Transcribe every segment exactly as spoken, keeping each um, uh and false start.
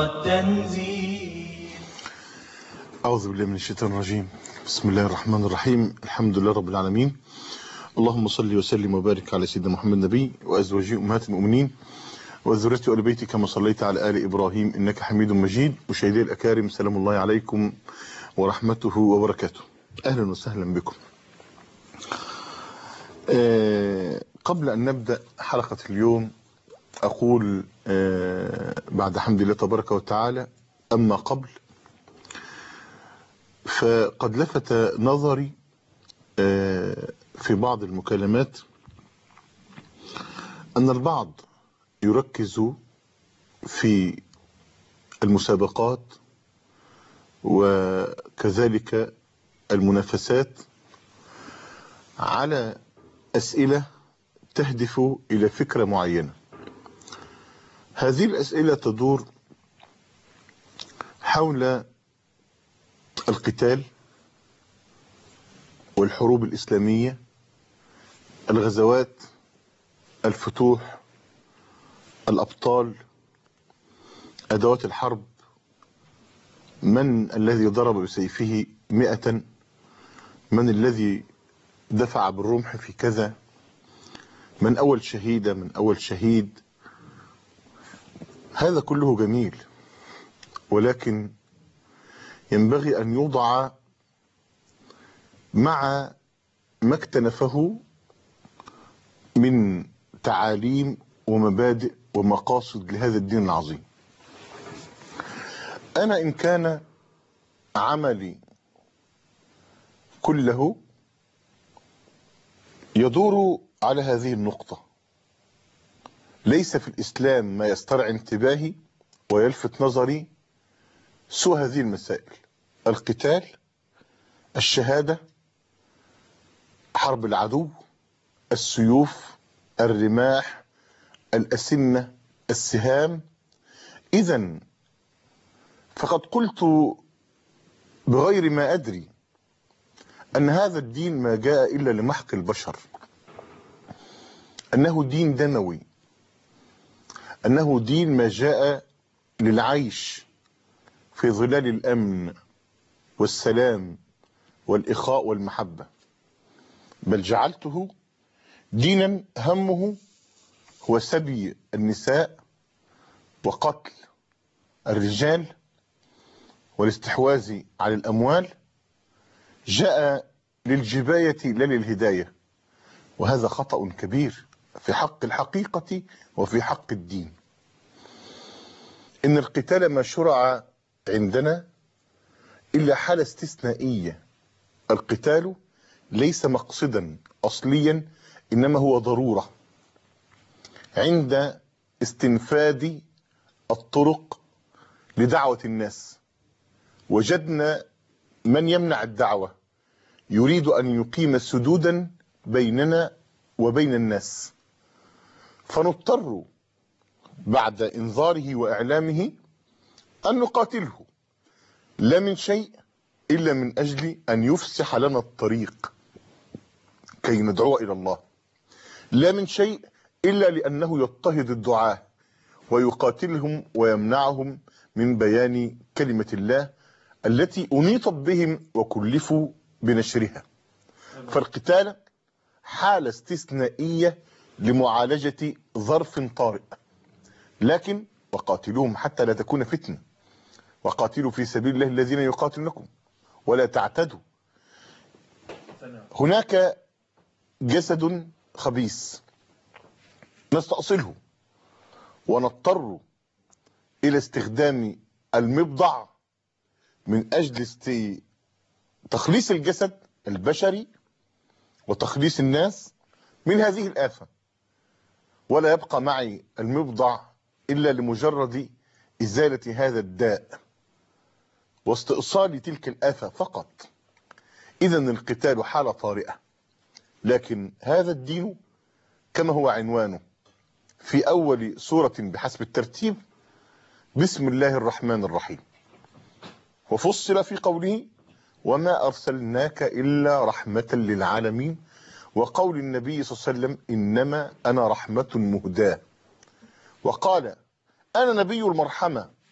التنزيل. أعوذ بالله من الشيطان الرجيم. بسم الله الرحمن الرحيم. الحمد لله رب العالمين. اللهم صل وسلم وبارك على سيدنا محمد النبي وأزواجه أمهات المؤمنين وذريته وآل بيته كما صليت على آل إبراهيم إنك حميد مجيد. مشاهدي الأكارم، سلام الله عليكم ورحمته وبركاته. أهلا وسهلا بكم. أه قبل أن نبدأ حلقة اليوم أقول أه بعد حمد الله تبارك وتعالى أما قبل، فقد لفت نظري أه في بعض المكالمات أن البعض يركز في المسابقات وكذلك المنافسات على أسئلة تهدف إلى فكرة معينة. هذه الأسئلة تدور حول القتال والحروب الإسلامية، الغزوات، الفتوح، الأبطال، أدوات الحرب، من الذي ضرب بسيفه مئة، من الذي دفع بالرمح في كذا، من أول شهيدة، من أول شهيد. هذا كله جميل، ولكن ينبغي أن يوضع مع ما اكتنفه من تعاليم ومبادئ ومقاصد لهذا الدين العظيم. أنا إن كان عملي كله يدور على هذه النقطة، ليس في الإسلام ما يسترعي انتباهي ويلفت نظري سوى هذه المسائل: القتال، الشهادة، حرب العدو، السيوف، الرماح، الأسنة، السهام. إذن فقد قلت بغير ما أدري أن هذا الدين ما جاء إلا لمحق البشر، أنه دين دموي، أنه دين ما جاء للعيش في ظلال الأمن والسلام والإخاء والمحبة، بل جعلته دينا همه هو سبي النساء وقتل الرجال والاستحواذ على الأموال. جاء للجباية لا للهداية، وهذا خطأ كبير في حق الحقيقة وفي حق الدين. إن القتال ما شرع عندنا إلا حالة استثنائية. القتال ليس مقصدا أصليا، إنما هو ضرورة عند استنفاد الطرق لدعوة الناس. وجدنا من يمنع الدعوة يريد أن يقيم سدودا بيننا وبين الناس، فنضطر بعد إنذاره وإعلامه أن نقاتله، لا من شيء إلا من أجل أن يفسح لنا الطريق كي ندعو إلى الله، لا من شيء إلا لأنه يضطهد الدعاة ويقاتلهم ويمنعهم من بيان كلمة الله التي أنيطت بهم وكلفوا بنشرها. فالقتال حالة استثنائية لمعالجة ظرف طارئ، لكن وقاتلوهم حتى لا تكون فتنة، وقاتلوا في سبيل الله الذين يقاتلونكم ولا تعتدوا. هناك جسد خبيث نستأصله، ونضطر إلى استخدام المبضع من أجل تخليص الجسد البشري وتخليص الناس من هذه الآفة. ولا يبقى معي المبضع إلا لمجرد إزالة هذا الداء واستئصال تلك الآفة فقط. إذن القتال حالة طارئة، لكن هذا الدين كما هو عنوانه في أول سورة بحسب الترتيب: بسم الله الرحمن الرحيم. وفصل في قوله: وما أرسلناك إلا رحمة للعالمين، وقول النبي صلى الله عليه وسلم: إنما أنا رحمة مهداة. وقال: أنا نبي المرحمة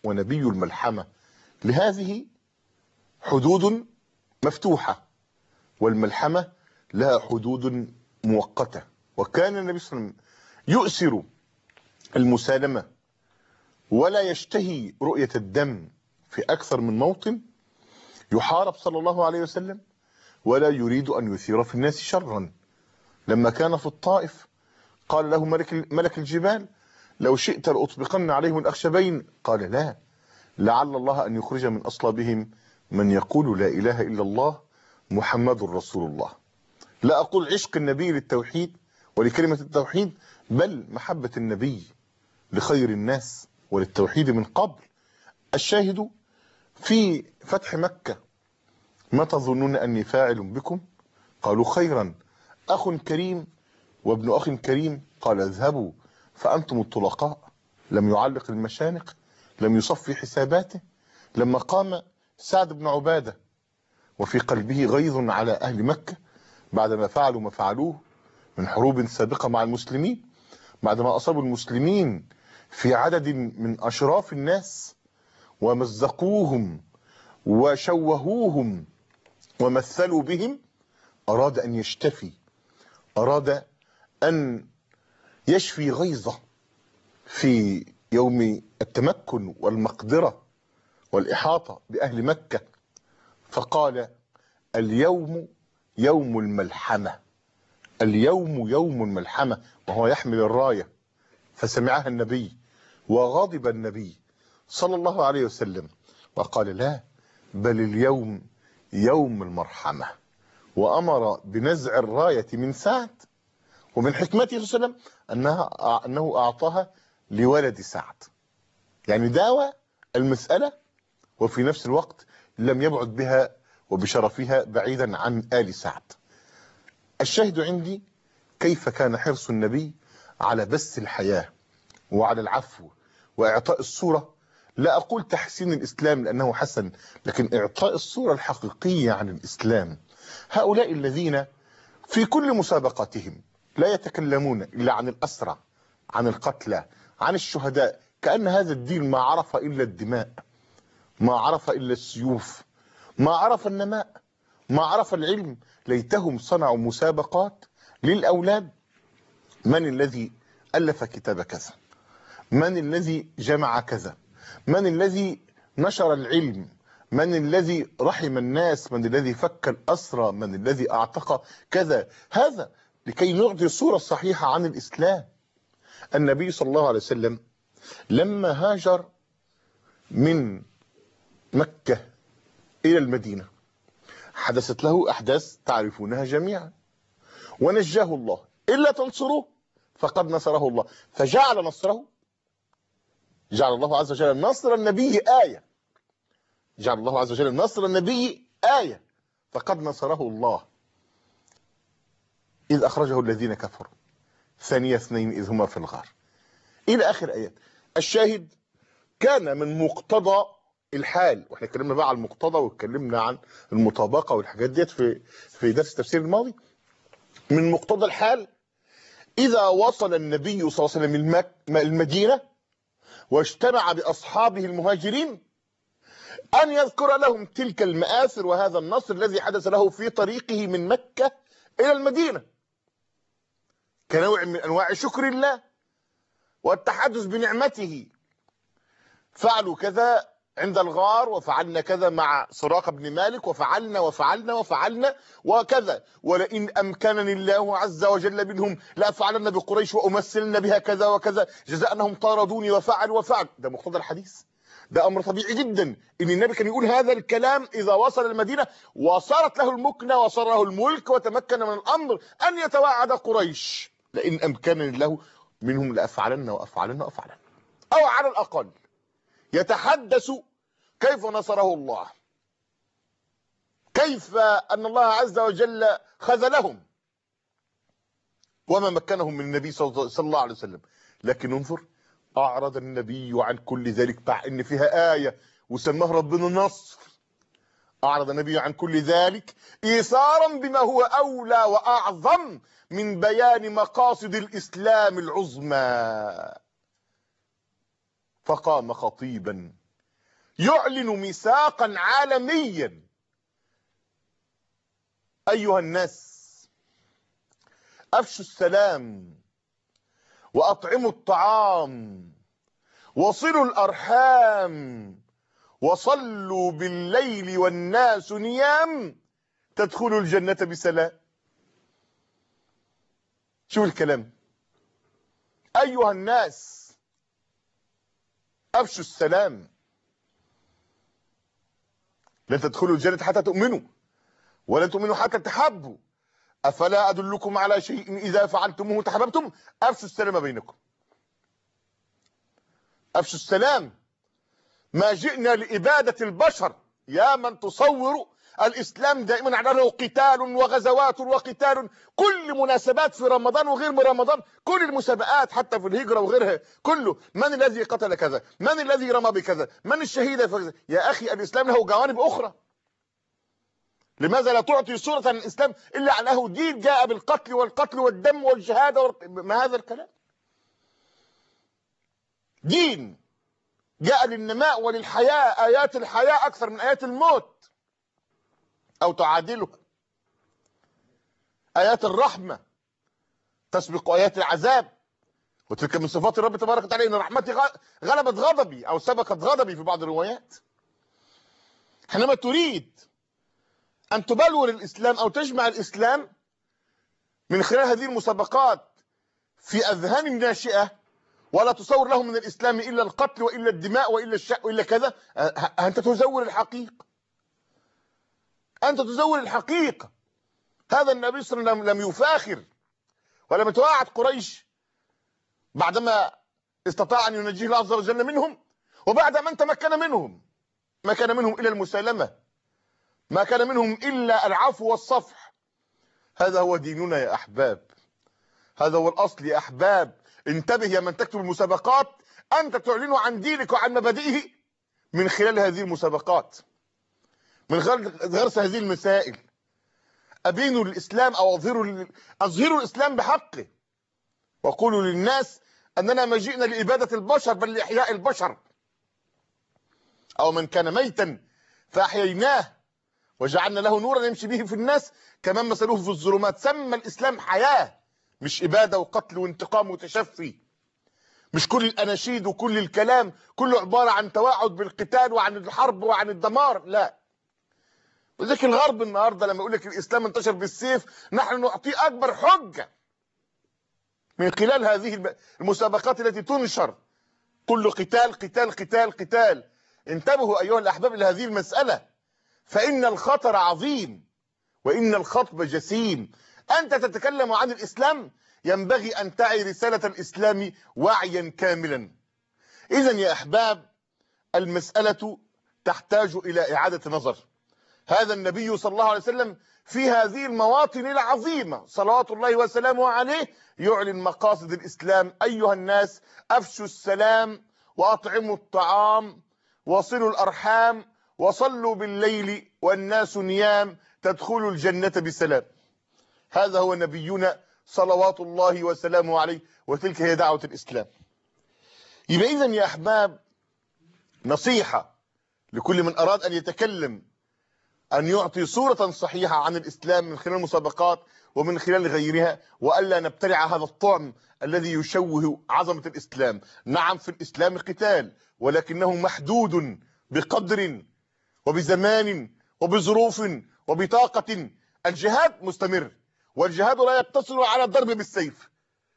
ونبي الملحمة، لهذه حدود مفتوحة، والملحمة لها حدود مؤقتة. وكان النبي صلى الله عليه وسلم يؤثر المسالمة ولا يشتهي رؤية الدم في أكثر من موطن. يحارب صلى الله عليه وسلم ولا يريد أن يثير في الناس شرا. لما كان في الطائف قال له ملك ملك الجبال: لو شئت لأطبقن عليهم الأخشبين. قال: لا، لعل الله أن يخرج من أصلابهم من يقول لا إله إلا الله محمد رسول الله. لا أقول عشق النبي للتوحيد ولكلمة التوحيد، بل محبة النبي لخير الناس وللتوحيد من قبل. الشاهد في فتح مكة: ما تظنون أني فاعل بكم؟ قالوا: خيرا، أخ كريم وابن أخ كريم. قال: اذهبوا فأنتم الطلقاء. لم يعلق المشانق، لم يصفي حساباته. لما قام سعد بن عبادة وفي قلبه غيظ على أهل مكة بعدما فعلوا ما فعلوه من حروب سابقة مع المسلمين، بعدما أصابوا المسلمين في عدد من أشراف الناس ومزقوهم وشوهوهم ومثلوا بهم، أراد أن يشتفي، أراد أن يشفي غيظه في يوم التمكن والمقدرة والإحاطة بأهل مكة، فقال: اليوم يوم الملحمة، اليوم يوم الملحمة، وهو يحمل الراية. فسمعها النبي وغضب النبي صلى الله عليه وسلم وقال: لا، بل اليوم يوم المرحمة. وأمر بنزع الراية من سعد، ومن حكمته صلى الله عليه وسلم أنها أنه أعطاها لولد سعد، يعني داوى المسألة وفي نفس الوقت لم يبعد بها وبشرفها بعيدا عن آل سعد. الشاهد عندي كيف كان حرص النبي على بث الحياة وعلى العفو وإعطاء الصورة، لا أقول تحسين الإسلام لأنه حسن، لكن إعطاء الصورة الحقيقية عن الإسلام. هؤلاء الذين في كل مسابقاتهم لا يتكلمون إلا عن الأسرى، عن القتلى، عن الشهداء، كأن هذا الدين ما عرف إلا الدماء، ما عرف إلا السيوف، ما عرف النماء، ما عرف العلم. ليتهم صنعوا مسابقات للأولاد: من الذي ألف كتاب كذا، من الذي جمع كذا، من الذي نشر العلم، من الذي رحم الناس، من الذي فك الأسرى، من الذي أعتق كذا. هذا لكي نعطي صورة صحيحة عن الإسلام. النبي صلى الله عليه وسلم لما هاجر من مكة إلى المدينة حدثت له أحداث تعرفونها جميعا، ونجاه الله. إلا تنصروه فقد نصره الله، فجعل نصره، جعل الله عز وجل نصر النبي آية، جعل الله عز وجل نصر النبي آية، فقد نصره الله. إذ أخرجه الذين كفروا ثاني اثنين إذ هما في الغار، إلى آخر آيات. الشاهد كان من مقتضى الحال، واحنا اتكلمنا بقى عن المقتضى واتكلمنا عن المطابقة والحاجات ديت في في درس التفسير الماضي. من مقتضى الحال إذا وصل النبي صلى الله عليه وسلم المدينة واجتمع بأصحابه المهاجرين أن يذكر لهم تلك المآثر وهذا النصر الذي حدث له في طريقه من مكة إلى المدينة، كنوع من أنواع شكر الله والتحدث بنعمته. فعلوا كذا عند الغار، وفعلنا كذا مع سراقة بن مالك، وفعلنا وفعلنا وفعلنا وكذا، ولئن أمكنني الله عز وجل منهم لأفعلن بقريش وأمثلن بها كذا وكذا جزاء أنهم طاردوني وفعلوا وفعل. ده مقتضى الحديث، ده أمر طبيعي جدا إن النبي كان يقول هذا الكلام إذا وصل المدينة وصارت له المكنة وصار له الملك وتمكن من الأمر أن يتوعد قريش: لئن أمكنني الله منهم لأفعلن وأفعلن وأفعلن. أو على الأقل يتحدث كيف نصره الله، كيف أن الله عز وجل خذلهم وما مكنهم من النبي صلى الله عليه وسلم. لكن انظر، أعرض النبي عن كل ذلك مع أن فيها آية وسماه ربنا النصر. أعرض النبي عن كل ذلك إيثارا بما هو أولى وأعظم من بيان مقاصد الإسلام العظمى. فقام خطيبا يعلن ميثاقا عالميا: أيها الناس أفشوا السلام وأطعموا الطعام وصلوا الأرحام وصلوا بالليل والناس نيام تدخلوا الجنة بسلام. شو الكلام؟ أيها الناس أفشوا السلام، لن تدخلوا الجنة حتى تؤمنوا، ولن تؤمنوا حتى تحبوا، أفلا أدلكم على شيء إذا فعلتموه تحببتم؟ أفشوا السلام بينكم. أفشوا السلام. ما جئنا لإبادة البشر. يا من تصور الإسلام دائما على له قتال وغزوات وقتال، كل مناسبات في رمضان وغير من رمضان، كل المسابقات حتى في الهجرة وغيرها كله، من الذي قتل كذا، من الذي رمى بكذا، من الشهيد في كذا. يا أخي الإسلام له جوانب أخرى. لماذا لا تعطي صورة عن الإسلام إلا أنه دين جاء بالقتل والقتل والدم والشهادة؟ ما هذا الكلام؟ دين جاء للنماء وللحياة، آيات الحياة أكثر من آيات الموت أو تعادلها. آيات الرحمة تسبق آيات العذاب، وتلك من صفات الرب تبارك وتعالى: إن رحمتي غلبت غضبي أو سبقت غضبي في بعض الروايات. حينما تريد أن تبلور الإسلام أو تجمع الإسلام من خلال هذه المسابقات في أذهان الناشئة، ولا تصور لهم من الإسلام إلا القتل وإلا الدماء وإلا الشق وإلا كذا، أنت تزور الحقيقة. أنت تزور الحقيقة. هذا النبي صلى الله عليه وسلم لم يفاخر ولم يتواعد قريش بعدما استطاع أن ينجيه الله عز وجل منهم، وبعد من تمكن منهم ما كان منهم إلا المسالمة، ما كان منهم إلا العفو والصفح. هذا هو ديننا يا أحباب، هذا هو الأصل يا أحباب. انتبه يا من تكتب المسابقات، أنت تعلن عن دينك وعن مبادئه من خلال هذه المسابقات، من خلال غرس هذه المسائل. أبينوا الإسلام أو أظهروا أظهروا الإسلام بحقه، وقولوا للناس أننا ما جئنا لإبادة البشر بل لإحياء البشر. أو من كان ميتا فأحييناه وجعلنا له نورا يمشي به في الناس كمن مثلوه في الظلمات. سمى الإسلام حياة، مش إبادة وقتل وانتقام وتشفي. مش كل الأناشيد وكل الكلام كله عبارة عن توعد بالقتال وعن الحرب وعن الدمار، لا. وذلك الغرب النهارده لما يقول لك الإسلام انتشر بالسيف، نحن نعطيه أكبر حجة من خلال هذه المسابقات التي تنشر. كل قتال قتال قتال قتال. انتبهوا أيها الأحباب إلى هذه المسألة، فإن الخطر عظيم وإن الخطب جسيم. أنت تتكلم عن الإسلام، ينبغي أن تعي رسالة الإسلام وعيا كاملا. إذن يا أحباب المسألة تحتاج إلى إعادة نظر. هذا النبي صلى الله عليه وسلم في هذه المواطن العظيمة صلوات الله وسلامه عليه يعلن مقاصد الإسلام: أيها الناس أفشوا السلام وأطعموا الطعام وصلوا الأرحام وصلوا بالليل والناس نيام تدخلوا الجنة بسلام. هذا هو نبينا صلوات الله وسلامه عليه، وتلك هي دعوة الإسلام. يبقى إذن يا أحباب نصيحة لكل من أراد أن يتكلم أن يعطي صورة صحيحة عن الإسلام من خلال المسابقات ومن خلال غيرها، وألا نبتلع هذا الطعم الذي يشوه عظمة الإسلام. نعم في الإسلام قتال، ولكنه محدود بقدر وبزمان وبظروف وبطاقة. الجهاد مستمر، والجهاد لا يقتصر على الضرب بالسيف.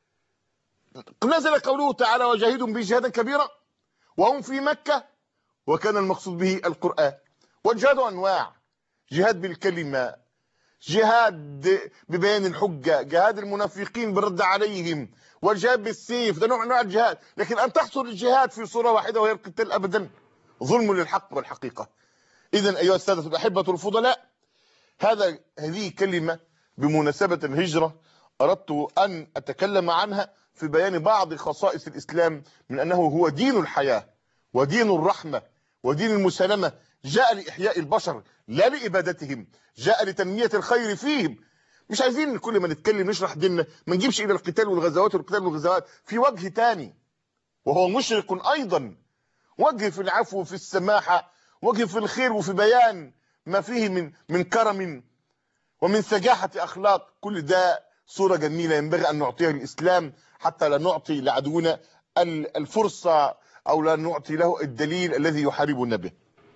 نزل قوله تعالى: وجاهدوا به جهادا كبيرا وهم في مكة، وكان المقصود به القرآن. والجهاد أنواع: جهاد بالكلمة، جهاد ببيان الحجة، جهاد المنافقين بالرد عليهم، والجهاد بالسيف، ده نوع من انواع الجهاد. لكن أن تحصر الجهاد في صورة واحدة وهي القتال أبدا ظلم للحق والحقيقة. إذن أيها السادة الأحبة الفضلاء، هذا هذه كلمة بمناسبة الهجرة أردت أن أتكلم عنها في بيان بعض خصائص الإسلام، من أنه هو دين الحياة ودين الرحمة ودين المسالمة. جاء لإحياء البشر لا لإبادتهم، جاء لتنمية الخير فيهم. مش عايزين كل ما نتكلم نشرح ديننا ما نجيبش إلى القتال والغزوات والقتال والغزوات. في وجه تاني وهو مشرق أيضا وجه في العفو وفي السماحة، وجه في الخير وفي بيان ما فيه من من كرم ومن سجاحة أخلاق. كل ده صورة جميلة ينبغي أن نعطيها الإسلام، حتى لا نعطي لعدونا الفرصة أو لا نعطي له الدليل الذي يحاربنا به.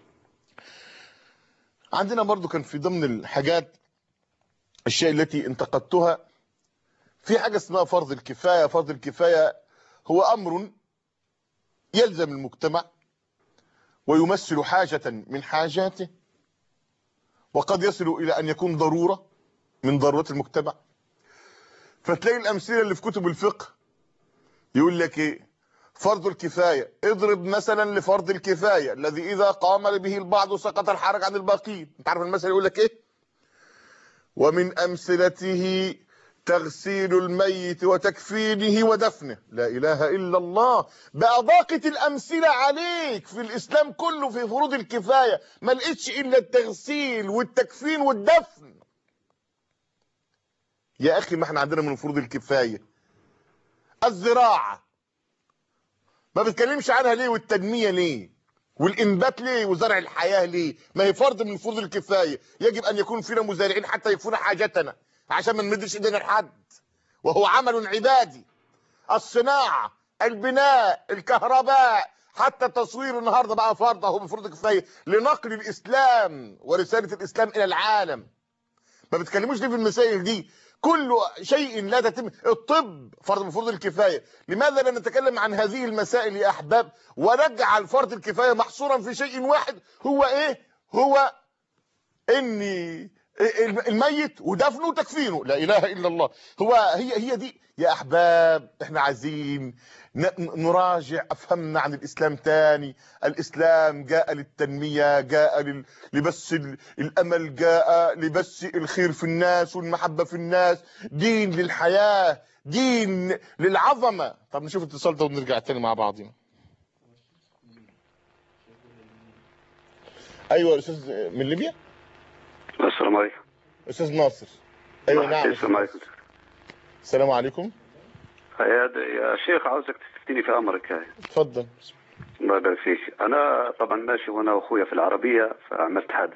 عندنا برضو كان في ضمن الحاجات الشيء التي انتقدتها في حاجة اسمها فرض الكفاية. فرض الكفاية هو أمر يلزم المجتمع ويمثل حاجة من حاجاته، وقد يصل إلى أن يكون ضرورة من ضرورات المجتمع. فتلاقي الأمثلة اللي في كتب الفقه يقول لك إيه؟ فرض الكفاية، اضرب مثلا لفرض الكفاية الذي إذا قام به البعض سقط الحرج عن الباقين. أنت عارف المثل يقول لك إيه؟ ومن أمثلته تغسيل الميت وتكفينه ودفنه. لا إله إلا الله. بقى ضاقت الأمثلة عليك في الإسلام كله في فروض الكفاية، ما لقيتش إلا التغسيل والتكفين والدفن. يا أخي ما احنا عندنا من فروض الكفاية الزراعة، ما بتكلمش عنها ليه؟ والتنمية ليه؟ والإنبات ليه؟ وزرع الحياة ليه؟ ما هي فرض من فروض الكفاية. يجب أن يكون فينا مزارعين حتى يكفونا حاجتنا، عشان ما نمدش ايدينا لحد، وهو عمل عبادي. الصناعة، البناء، الكهرباء، حتى التصوير النهارده بقى فرض اهو من فروض الكفاية لنقل الإسلام ورسالة الإسلام إلى العالم. ما بتكلموش ليه في المسائل دي؟ كل شيء لا تتم. الطب فرض من فروض الكفاية. لماذا لا نتكلم عن هذه المسائل يا أحباب ونجعل فرض الكفاية محصورا في شيء واحد؟ هو إيه؟ هو إني الميت ودفنه وتكفينه. لا إله إلا الله. هو هي هي دي يا أحباب. إحنا عايزين نراجع أفهمنا عن الإسلام تاني. الإسلام جاء للتنمية، جاء لبث الأمل، جاء لبث الخير في الناس والمحبة في الناس، دين للحياة، دين للعظمة. طب نشوف اتصال ده ونرجع تاني مع بعضنا. أيوة أستاذ من ليبيا. السلام عليكم. أستاذ ناصر. أيوة نعم. السلام عليكم. السلام عليكم. يا شيخ عاوزك تفتيني في أمرك. اتفضل. الله يبارك فيك. أنا طبعا ماشي وأنا وأخويا في العربية فعملت حادث.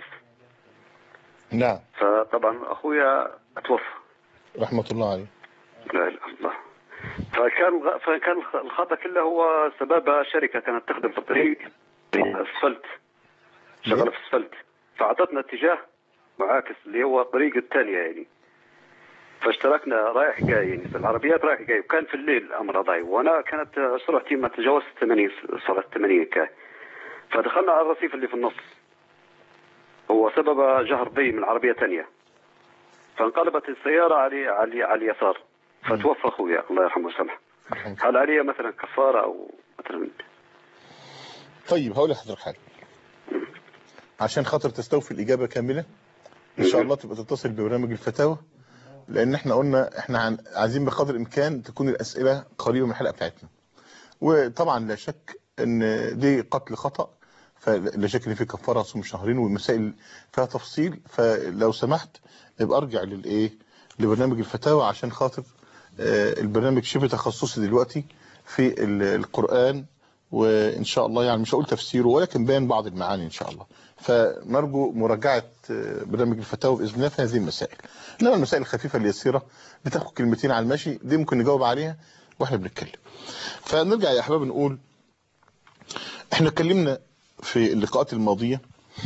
نعم. فطبعا أخويا توفى رحمة الله عليه. لا إله إلا الله. فكان فكان الخطأ كله هو سبب شركة كانت تخدم في الطريق أسفلت، شغالة في أسفلت، فأعطتنا اتجاه معاكس اللي هو الطريق الثانية يعني. فاشتركنا رايح جاي يعني في العربيات رايح جاي، وكان في الليل الامر ضايع، وانا كانت سرعتي ما تجاوزت ثمانين، صارت ثمانين كاي. فدخلنا على الرصيف اللي في النص، هو سبب جهر بي من عربيه ثانيه، فانقلبت السياره علي علي على اليسار، فتوفى اخويا الله يرحمه ويسامحه. هل علي مثلا كفاره او مثلا؟ طيب هقول لحضرتك حاجه عشان خاطر تستوفي الاجابه كامله ان شاء الله تبقى تتصل ببرنامج الفتاوى، لان احنا قلنا احنا عايزين بقدر الامكان تكون الاسئله قريبه من الحلقه بتاعتنا. وطبعا لا شك ان دي قتل خطا، فلا شك ان في كفاره صوم شهرين والمسائل فيها تفصيل. فلو سمحت ابقى ارجع للايه لبرنامج الفتاوى عشان خاطر البرنامج شبه تخصصي دلوقتي في القرآن، وان شاء الله يعني مش هقول تفسيره ولكن بيان بعض المعاني ان شاء الله. فنرجو مراجعه برنامج الفتاوى باذن الله في هذه المسائل. انما المسائل الخفيفه اليسيره بتاخد كلمتين على المشي دي ممكن نجاوب عليها واحنا بنتكلم. فنرجع يا احباب نقول احنا اتكلمنا في اللقاءات الماضيه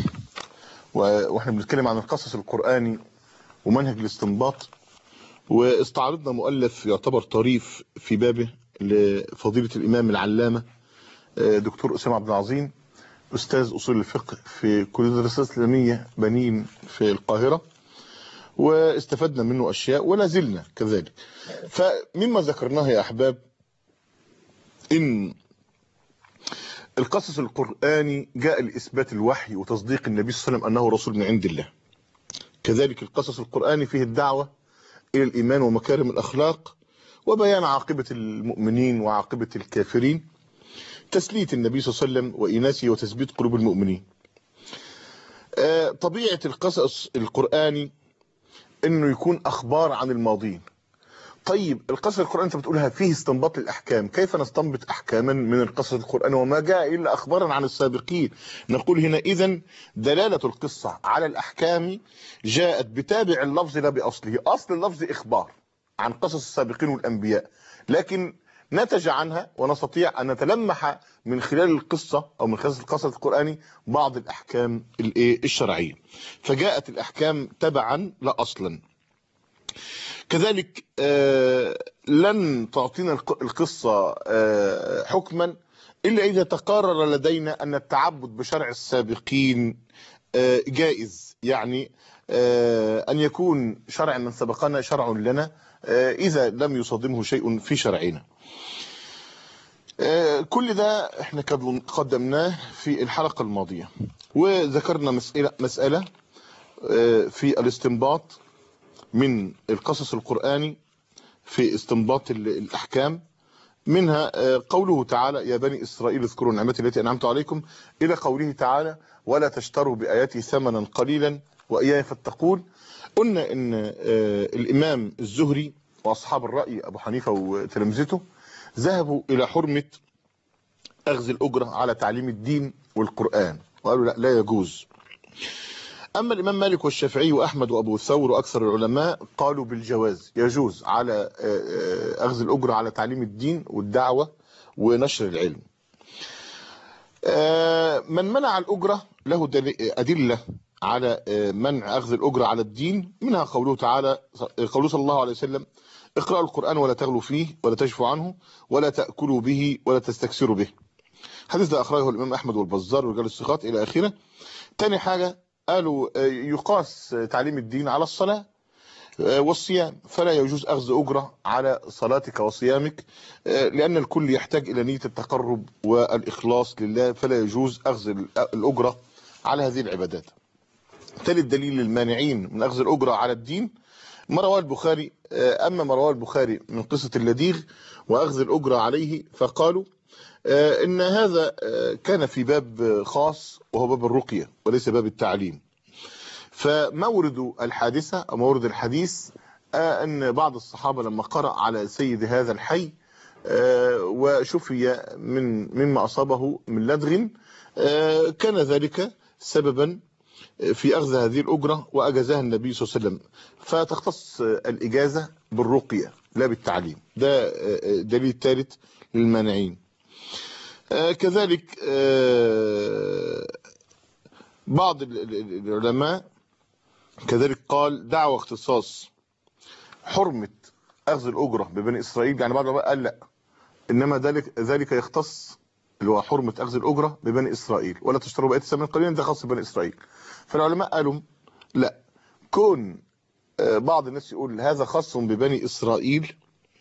واحنا بنتكلم عن القصص القرآني ومنهج الاستنباط، واستعرضنا مؤلف يعتبر طريف في بابه لفضيلة الإمام العلامة دكتور أسامة عبد العظيم، أستاذ أصول الفقه في كلية الدراسات الإسلامية بنين في القاهرة، واستفدنا منه أشياء ولا زلنا كذلك. فمما ذكرناه يا أحباب إن القصص القرآني جاء لإثبات الوحي وتصديق النبي صلى الله عليه وسلم أنه رسول من عند الله. كذلك القصص القرآني فيه الدعوة إلى الإيمان ومكارم الأخلاق وبيان عاقبة المؤمنين وعاقبة الكافرين، تسلية النبي صلى الله عليه وسلم وإناسه وتثبيت قلوب المؤمنين. طبيعة القصص القرآني إنه يكون أخبار عن الماضين، طيب القصص القرآني انت بتقولها فيه استنباط الاحكام، كيف نستنبط احكاما من القصص القرآني وما جاء الا اخبارا عن السابقين؟ نقول هنا اذا دلالة القصة على الاحكام جاءت بتابع اللفظ لا باصله، اصل اللفظ اخبار عن قصص السابقين والانبياء، لكن نتج عنها ونستطيع ان نتلمح من خلال القصة او من خلال القصص القرآني بعض الاحكام الايه الشرعية، فجاءت الاحكام تبعا لا اصلا. كذلك لن تعطينا القصة حكما إلا إذا تقرر لدينا أن التعبد بشرع السابقين جائز، يعني أن يكون شرع من سبقنا شرع لنا إذا لم يصادمه شيء في شرعنا. كل ده احنا قدمناه في الحلقة الماضية، وذكرنا مسألة, مسألة في الاستنباط من القصص القرآني في استنباط الأحكام، منها قوله تعالى يا بني إسرائيل اذكروا نعمتي التي أنعمت عليكم، إلى قوله تعالى ولا تشتروا بآياتي ثمنا قليلا وإياي فاتقون. قلنا إن الإمام الزهري وأصحاب الرأي أبو حنيفة وتلامذته ذهبوا إلى حرمة أخذ الأجرة على تعليم الدين والقرآن، وقالوا لا لا يجوز. أما الإمام مالك والشافعي وأحمد وأبو ثور وأكثر العلماء قالوا بالجواز، يجوز على أخذ الأجرة على تعليم الدين والدعوة ونشر العلم. من منع الأجرة له أدلة على منع أخذ الأجرة على الدين، منها قوله تعالى قوله صلى الله عليه وسلم اقرأوا القرآن ولا تغلوا فيه ولا تجفوا عنه ولا تأكلوا به ولا تستكثروا به. حديث ده أخرجه الإمام أحمد والبزار ورجال الثقات إلى آخره. تاني حاجة قالوا يقاس تعليم الدين على الصلاة والصيام، فلا يجوز أخذ أجرة على صلاتك وصيامك لأن الكل يحتاج إلى نية التقرب والإخلاص لله، فلا يجوز أخذ الأجرة على هذه العبادات. ثالث دليل للمانعين من أخذ الأجرة على الدين ما رواه البخاري، أما ما رواه البخاري من قصة اللديغ وأخذ الأجرة عليه فقالوا إن هذا كان في باب خاص وهو باب الرقية وليس باب التعليم. فمورد الحادثة أو مورد الحديث أن بعض الصحابة لما قرأ على سيد هذا الحي وشفي من مما أصابه من لدغ كان ذلك سببا في أخذ هذه الأجرة وأجازها النبي صلى الله عليه وسلم، فتختص الإجازة بالرقية لا بالتعليم. ده دليل ثالث للمانعين. كذلك بعض العلماء كذلك قال دعوى اختصاص حرمة أخذ الأجرة ببني إسرائيل، يعني بعض العلماء قال لا إنما ذلك ذلك يختص اللي هو حرمة أخذ الأجرة ببني إسرائيل ولا تشتروا بآيات ثمنا قليلا، ده خاص ببني إسرائيل. فالعلماء قالوا لا، كون بعض الناس يقول هذا خاص ببني إسرائيل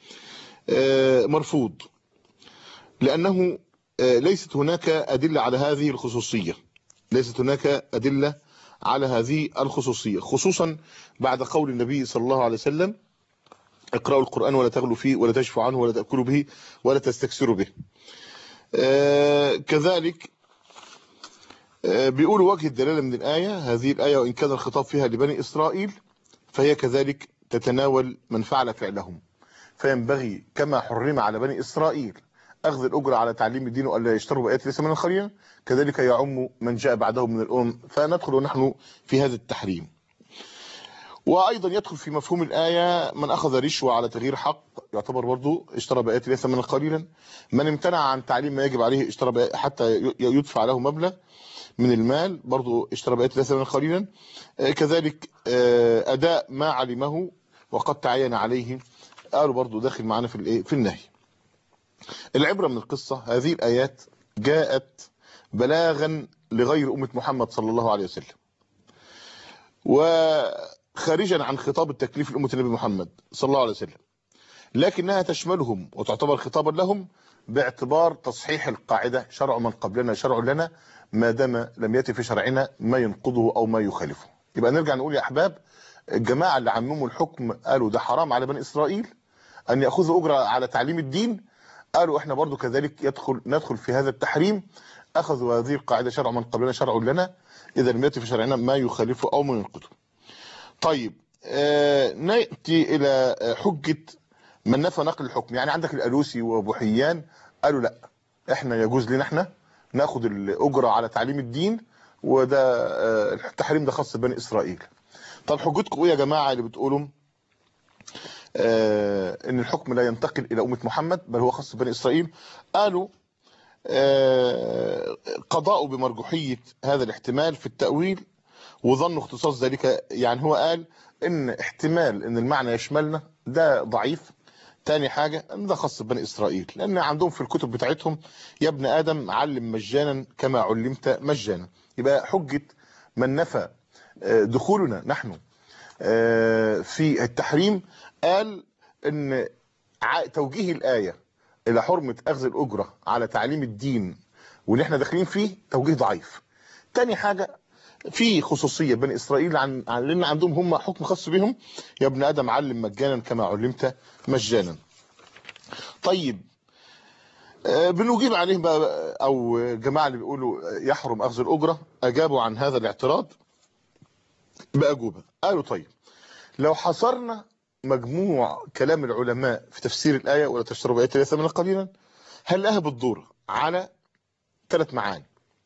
مرفوض، لأنه ليست هناك أدلة على هذه الخصوصية، ليست هناك أدلة على هذه الخصوصية، خصوصا بعد قول النبي صلى الله عليه وسلم اقرأوا القرآن ولا تغلوا فيه ولا تجفوا عنه ولا تأكلوا به ولا تستكثروا به. آه كذلك آه بيقولوا وجه الدلالة من الآية، هذه الآية وإن كان الخطاب فيها لبني إسرائيل فهي كذلك تتناول من فعل فعلهم، فينبغي كما حرم على بني إسرائيل أخذ الأجرة على تعليم الدين وألا يشتروا بآيات ليس من الخليل، كذلك يعم من جاء بعدهم من الأمم، فندخل نحن في هذا التحريم. وأيضا يدخل في مفهوم الآية من أخذ رشوة على تغيير حق يعتبر برضو اشترى بآيات ليس من قليلا، من امتنع عن تعليم ما يجب عليه اشترى حتى يدفع له مبلغ من المال برضو اشترى بآيات ليس من قليلا، كذلك أداء ما علمه وقد تعين عليه قالوا برضو داخل معنا في الايه في النهي. العبرة من القصة هذه الآيات جاءت بلاغا لغير أمة محمد صلى الله عليه وسلم، وخارجا عن خطاب التكليف لأمة النبي محمد صلى الله عليه وسلم، لكنها تشملهم وتعتبر خطابا لهم باعتبار تصحيح القاعدة شرع من قبلنا شرع لنا ما دام لم يأتي في شرعنا ما ينقضه أو ما يخالفه. يبقى نرجع نقول يا أحباب، الجماعة اللي عمموا الحكم قالوا ده حرام على بني إسرائيل أن يأخذوا أجرة على تعليم الدين، قالوا احنا برضو كذلك يدخل ندخل في هذا التحريم، أخذوا هذه القاعدة شرع من قبلنا شرع لنا إذا لم يأتي في شرعنا ما يخالفه أو ما ينقضه. طيب آه نأتي إلى حجة من نفى نقل الحكم. يعني عندك الالوسي وابو حيان قالوا لا، احنا يجوز لنا احنا ناخد الاجره على تعليم الدين، وده التحريم ده خاص ببني اسرائيل. طب حجتكم ايه يا جماعه اللي بتقولوا آه ان الحكم لا ينتقل الى امه محمد بل هو خاص ببني اسرائيل؟ قالوا آه قضاء بمرجوحيه هذا الاحتمال في التاويل وظنوا اختصاص ذلك. يعني هو قال ان احتمال ان المعنى يشملنا ده ضعيف. تاني حاجة ان ده خاص ببني اسرائيل، لان عندهم في الكتب بتاعتهم يا ابن ادم علم مجانا كما علمت مجانا. يبقى حجة من نفى دخولنا نحن في التحريم قال ان توجيه الآية الى حرمة اخذ الاجرة على تعليم الدين واللي احنا داخلين فيه توجيه ضعيف. تاني حاجة في خصوصية بني اسرائيل عن لان عندهم هم حكم خاص بهم، يا ابن ادم علم مجانا كما علمت مجانا. طيب بنجيب عليهم بقى، او جماعة اللي بيقولوا يحرم اخذ الاجرة اجابوا عن هذا الاعتراض باجوبة. قالوا طيب لو حصرنا مجموع كلام العلماء في تفسير الآية ولا تشربوا آية ثمنا قليلا هنلاقيها بتدور على ثلاث معاني.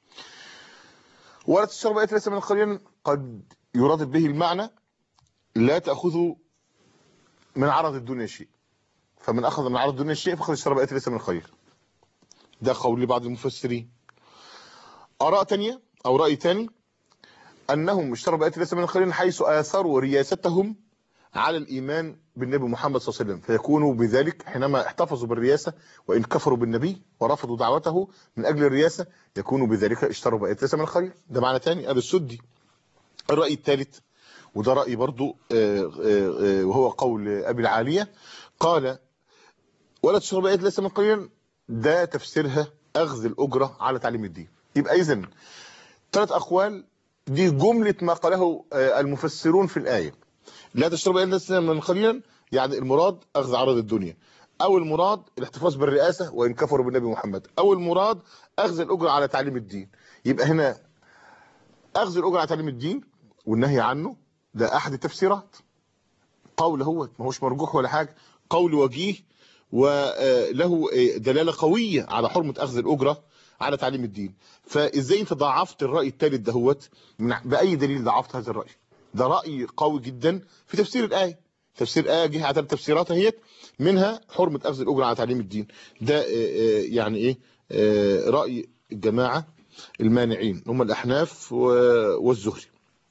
ولا تشربوا آية ثمنا قليلا قد يراد به المعنى لا تأخذوا من عرض الدنيا شيء، فمن أخذ من عرض الدنيا شيء فقد اشترى آية ثمنا قليلا. ده قول لبعض المفسرين. آراء تانية أو رأي تاني أنهم اشتروا بآية ثمنا قليلا حيث آثروا رياستهم على الإيمان بالنبي محمد صلى الله عليه وسلم، فيكونوا بذلك حينما احتفظوا بالرياسة وإن كفروا بالنبي ورفضوا دعوته من أجل الرياسة يكونوا بذلك اشتروا بآية ثمنا قليلا. ده معنى تاني. أبي السدي. الرأي الثالث وده رأي برضو وهو قول أبي العالية قال ولا تشربوا آية ثمنا قليلا ده تفسيرها أخذ الأجرة على تعليم الدين. يبقى إذن ثلاث أقوال دي جملة ما قاله المفسرون في الآية. لا تشربوا آية ثمنا قليلا يعني المراد أخذ عرض الدنيا، أو المراد الاحتفاظ بالرئاسة وإن كفروا بالنبي محمد، أو المراد أخذ الأجرة على تعليم الدين. يبقى هنا أخذ الأجرة على تعليم الدين والنهي عنه ده أحد التفسيرات. قول هو ما هوش مرجوح ولا حاجة، قول وجيه وله دلالة قوية على حرمة أخذ الأجرة على تعليم الدين. فإزاي أنت ضعفت الرأي الثالث دهوت؟ بأي دليل ضعفت هذا الرأي؟ ده رأي قوي جدا في تفسير الآية. تفسير الآية جه على تفسيرات اهيت منها حرمة أخذ الأجرة على تعليم الدين. ده يعني إيه رأي الجماعة المانعين هم الأحناف والزهري.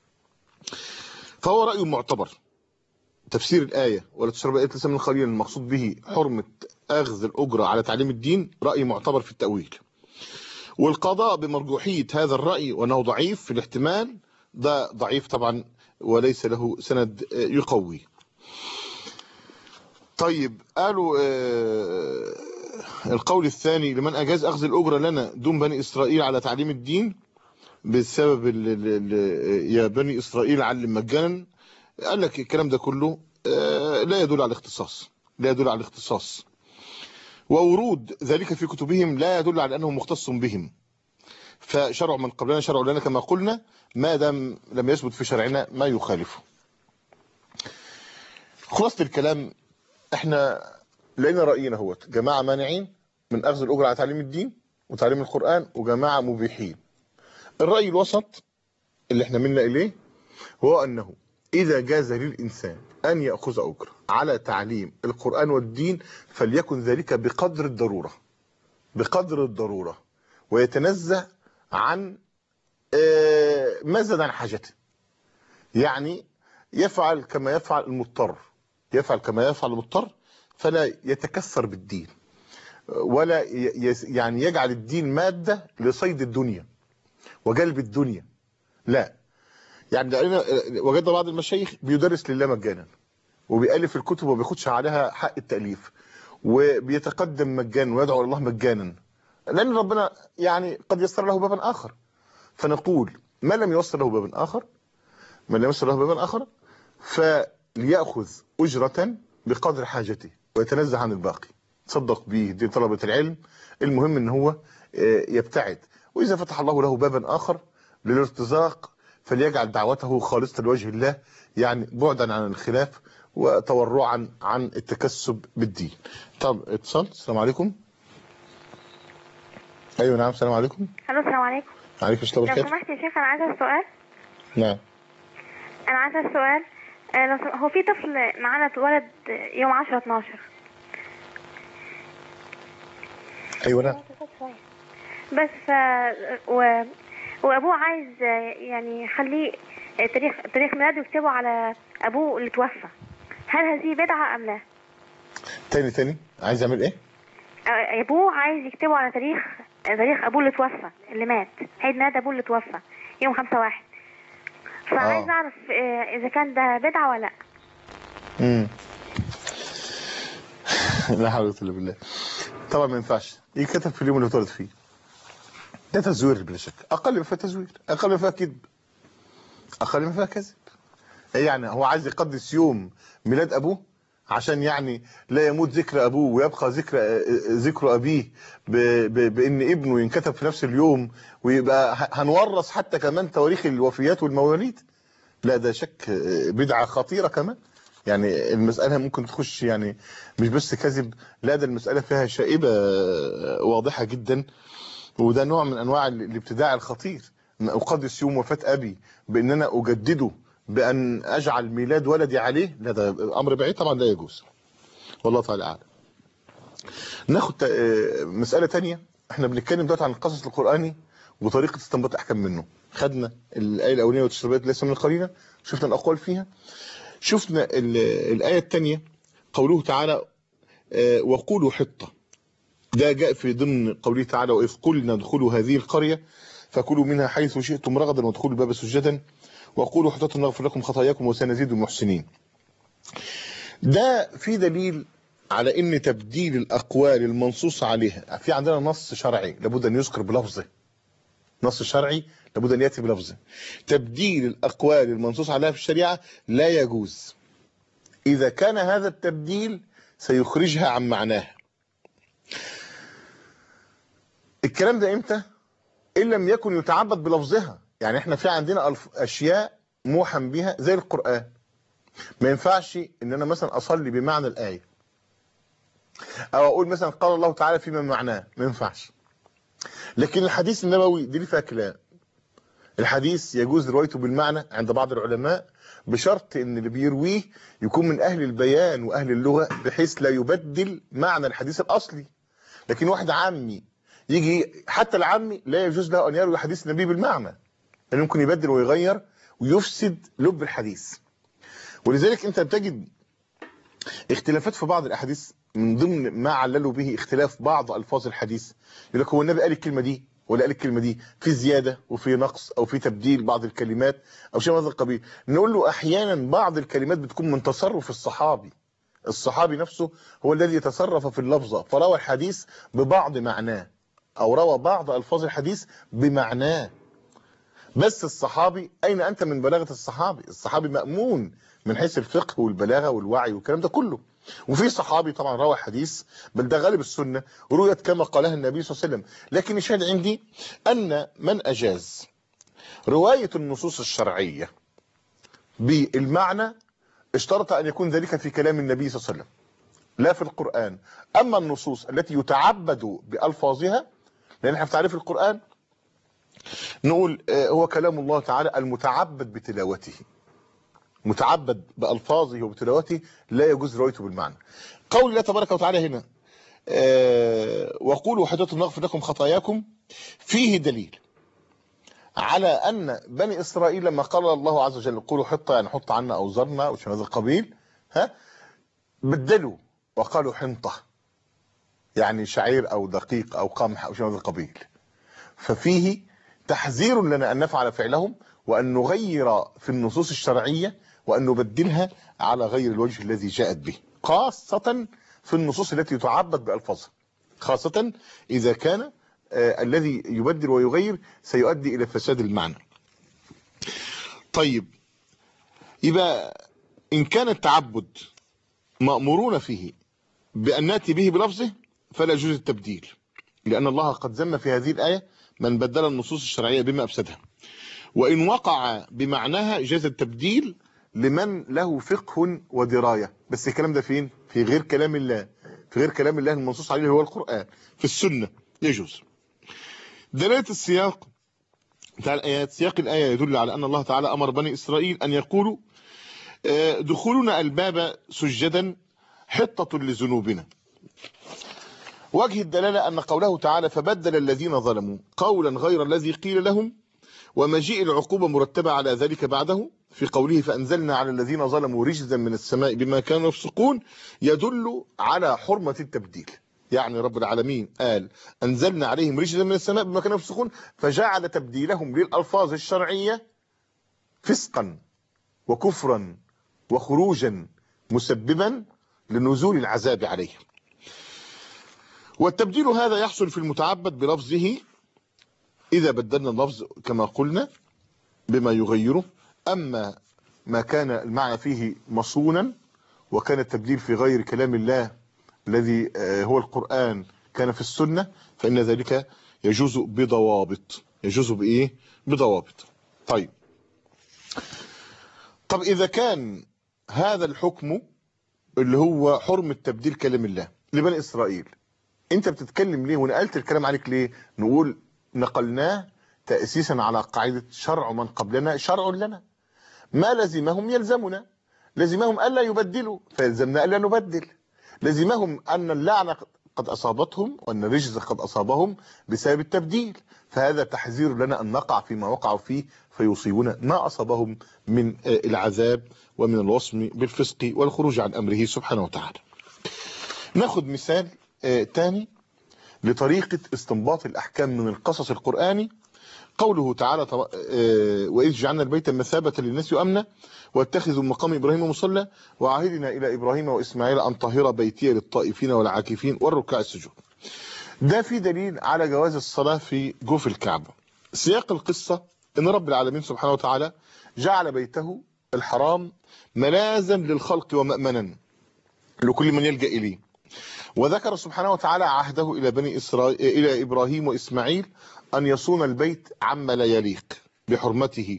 فهو رأي معتبر. تفسير الآية ولا تشربوا آية ثمنا قليلا المقصود به حرمة أخذ الأجرة على تعليم الدين رأي معتبر في التأويل. والقضاء بمرجوحية هذا الرأي وأنه ضعيف في الاحتمال ده ضعيف طبعا وليس له سند يقوي. طيب قالوا آه القول الثاني لمن أجاز أخذ الأجرة لنا دون بني إسرائيل على تعليم الدين بسبب ال ال يا بني إسرائيل علم مجانا. قال لك الكلام ده كله آه لا يدل على الاختصاص، لا يدل على الاختصاص، وورود ذلك في كتبهم لا يدل على أنه مختص بهم، فشرع من قبلنا شرع لنا كما قلنا ما دام لم يثبت في شرعنا ما يخالفه. خلاصة الكلام احنا لقينا رأينا هو جماعة مانعين من أخذ الأجرة على تعليم الدين وتعليم القرآن وجماعة مبيحين. الرأي الوسط اللي احنا منا إليه هو أنه إذا جاز للإنسان أن يأخذ أجرة على تعليم القرآن والدين فليكن ذلك بقدر الضرورة، بقدر الضرورة، ويتنزه عن ما زاد عن حاجته. يعني يفعل كما يفعل المضطر، يفعل كما يفعل المضطر فلا يتكثر بالدين ولا يعني يجعل الدين مادة لصيد الدنيا وجلب الدنيا. لا، يعني وجدنا بعض المشايخ بيدرس لله مجانا وبيألف الكتب وما بياخدش عليها حق التأليف وبيتقدم مجانا ويدعو الله مجانا لأن ربنا يعني قد يسر له بابا آخر. فنقول ما لم يوصل له باب آخر من لم يوصل له باب آخر فليأخذ أجرة بقدر حاجته ويتنزه عن الباقي. تصدق به دي طلبة العلم. المهم ان هو يبتعد، وإذا فتح الله له بابا آخر للارتزاق فليجعل دعوته خالصة لوجه الله، يعني بعدا عن الخلاف وتورعا عن التكسب بالدين. طب اتصال. السلام عليكم. ايوه نعم. السلام عليكم. الو السلام عليكم. عليكم السلام لو ورحمة الله. سمحت يا شيخ انا عايزه سؤال. نعم. انا عايزه سؤال. آه، لو سم- هو في طفل معانا اتولد يوم عشرة اتناشر. ايوه نعم. بس ف و... وابوه عايز آه، يعني يخليه آه، تاريخ تاريخ ميلاده يكتبه على ابوه اللي توفى. هل هذه بدعه ام لا؟ تاني تاني عايز اعمل ايه؟ آه، ابوه عايز يكتبه على تاريخ آه، تاريخ ابوه اللي توفى اللي مات، عيد ميلاد ابوه اللي توفى يوم خمسة واحد. فعايز اه اعرف آه، اذا كان ده بدعه ولا لا. امم لا حول ولا قوة الا بالله. طبعا ما ينفعش يكتب في اليوم اللي اتولد فيه. ده تزوير بلا شك، اقل ما فيها تزوير، اقل ما فيها كذب، اقل ما فيها كذب. يعني هو عايز يقدس يوم ميلاد ابوه عشان يعني لا يموت ذكر ابوه ويبقى ذكر ذكر ابيه ب... ب... بان ابنه ينكتب في نفس اليوم، ويبقى ه- هنورث حتى كمان تواريخ الوفيات والمواليد. لا ده شك بدعة خطيرة كمان. يعني المسألة ممكن تخش يعني مش بس كذب، لا ده المسألة فيها شائبة واضحة جدا، وده نوع من انواع الابتداع الخطير. ان اقدس يوم وفاة ابي بان انا اجدده بان اجعل ميلاد ولدي عليه، لا ده امر بعيد طبعا لا يجوز. والله تعالى اعلم. ناخد تا- مسألة تانية. احنا بنتكلم دلوقتي عن القصص القرآني وطريقة استنباط احكام منه. خدنا الآية الأولانية والتشريبات ليس من القرينة، شفنا الأقوال فيها. شفنا ال- الآية الثانية قوله تعالى آه، وقولوا حطة. ده جاء في ضمن قوله تعالى وإذ قلنا ادخلوا هذه القرية فكلوا منها حيث شئتم رغدا وادخلوا الباب سجدا وقولوا حطة نغفر لكم خطاياكم وسنزيد المحسنين. ده في دليل على ان تبديل الاقوال المنصوص عليها، في عندنا نص شرعي لابد ان يذكر بلفظه، نص شرعي لابد ان ياتي بلفظه. تبديل الاقوال المنصوص عليها في الشريعه لا يجوز اذا كان هذا التبديل سيخرجها عن معناها. الكلام ده امتى؟ ان لم يكن يتعبد بلفظها. يعني احنا في عندنا اشياء موحى بها زي القرآن، ما ينفعش ان انا مثلا اصلي بمعنى الايه او اقول مثلا قال الله تعالى فيما معناه، ما ينفعش. لكن الحديث النبوي دي فيها كلام. الحديث يجوز روايته بالمعنى عند بعض العلماء بشرط ان اللي بيرويه يكون من اهل البيان واهل اللغة بحيث لا يبدل معنى الحديث الاصلي. لكن واحد عامي يجي، حتى العامي لا يجوز له ان يروي حديث النبي بالمعنى، لانه ممكن يبدل ويغير ويفسد لب الحديث. ولذلك انت بتجد اختلافات في بعض الاحاديث، من ضمن ما عللوا به اختلاف بعض الفاظ الحديث. يقول لك هو النبي قال الكلمه دي ولا قال الكلمه دي، في زياده وفي نقص او في تبديل بعض الكلمات او شيء من هذا القبيل. نقول له احيانا بعض الكلمات بتكون من تصرف الصحابي، الصحابي نفسه هو الذي يتصرف في اللفظه فروى الحديث ببعض معناه او روى بعض الفاظ الحديث بمعناه. بس الصحابي اين انت من بلاغه الصحابي؟ الصحابي مأمون من حيث الفقه والبلاغه والوعي والكلام ده كله. وفي صحابي طبعا روى حديث، بل ده غالب السنه ورؤيت كما قالها النبي صلى الله عليه وسلم. لكن الشاهد عندي ان من اجاز روايه النصوص الشرعيه بالمعنى اشترط ان يكون ذلك في كلام النبي صلى الله عليه وسلم لا في القرآن. اما النصوص التي يتعبد بالفاظها، لان احنا في تعريف القرآن نقول هو كلام الله تعالى المتعبد بتلاوته، متعبد بألفاظه وبتلاوته، لا يجوز روايته بالمعنى. قول الله تبارك وتعالى هنا أه وقولوا حطة نغفر لكم خطاياكم، فيه دليل على أن بني إسرائيل لما قال الله عز وجل قولوا حطة يعني حط عنا أوزرنا وش من هذا القبيل، ها بدلوا وقالوا حنطة يعني شعير أو دقيق أو قمح أو شيء من هذا القبيل. ففيه تحذير لنا أن نفعل فعلهم وأن نغير في النصوص الشرعية وأن نبدلها على غير الوجه الذي جاءت به، خاصة في النصوص التي يتعبد بألفاظها، خاصة إذا كان آه الذي يبدل ويغير سيؤدي إلى فساد المعنى. طيب يبقى إن كان التعبد مأمورون فيه بأن نأتي به بلفظه فلا يجوز التبديل، لأن الله قد ذم في هذه الآية من بدل النصوص الشرعية بما أفسدها. وإن وقع بمعناها جاز التبديل لمن له فقه ودراية. بس الكلام ده فين؟ في غير كلام الله، في غير كلام الله المنصوص عليه هو القرآن. في السنة يجوز. دلالة السياق بتاع الآيات، سياق الآية يدل على أن الله تعالى أمر بني إسرائيل أن يقولوا دخولنا الباب سجدا حطة لذنوبنا. وجه الدلالة أن قوله تعالى فبدل الذين ظلموا قولا غير الذي قيل لهم، ومجيء العقوبة مرتبة على ذلك بعده في قوله فأنزلنا على الذين ظلموا رجزا من السماء بما كانوا يفسقون، يدل على حرمة التبديل. يعني رب العالمين قال أنزلنا عليهم رجزا من السماء بما كانوا يفسقون، فجعل تبديلهم للألفاظ الشرعية فسقا وكفرا وخروجا مسببا لنزول العذاب عليهم. والتبديل هذا يحصل في المتعبد بلفظه إذا بدلنا اللفظ كما قلنا بما يغيره. أما ما كان المعنى فيه مصونا وكان التبديل في غير كلام الله الذي هو القرآن كان في السنة، فإن ذلك يجوز بضوابط. يجوز بإيه؟ بضوابط. طيب طب إذا كان هذا الحكم اللي هو حرمة تبديل كلام الله لبني إسرائيل، أنت بتتكلم ليه ونقلت الكلام عليك ليه؟ نقول نقلناه تأسيسا على قاعدة شرع من قبلنا شرع لنا، ما لزمهم يلزمنا، لزمهم ألا يبدلوا فيلزمنا ألا نبدل، لزمهم أن اللعنة قد أصابتهم وأن الرجز قد أصابهم بسبب التبديل، فهذا تحذير لنا أن نقع فيما وقعوا فيه فيصيبنا ما أصابهم من العذاب ومن الوصم بالفسق والخروج عن أمره سبحانه وتعالى. ناخد مثال تاني لطريقة استنباط الأحكام من القصص القرآني. قوله تعالى وإذ جعلنا البيت مثابة للناس وأمنا واتخذوا مقام إبراهيم مصلى وعهدنا إلى إبراهيم وإسماعيل أن طهر بيتي للطائفين والعاكفين والركع السجود. ده في دليل على جواز الصلاة في جوف الكعبة. سياق القصة إن رب العالمين سبحانه وتعالى جعل بيته الحرام ملاذا للخلق ومأمنا لكل من يلجأ إليه، وذكر سبحانه وتعالى عهده إلى بني إسرائيل إلى إبراهيم وإسماعيل أن يصون البيت عما لا يليق بحرمته،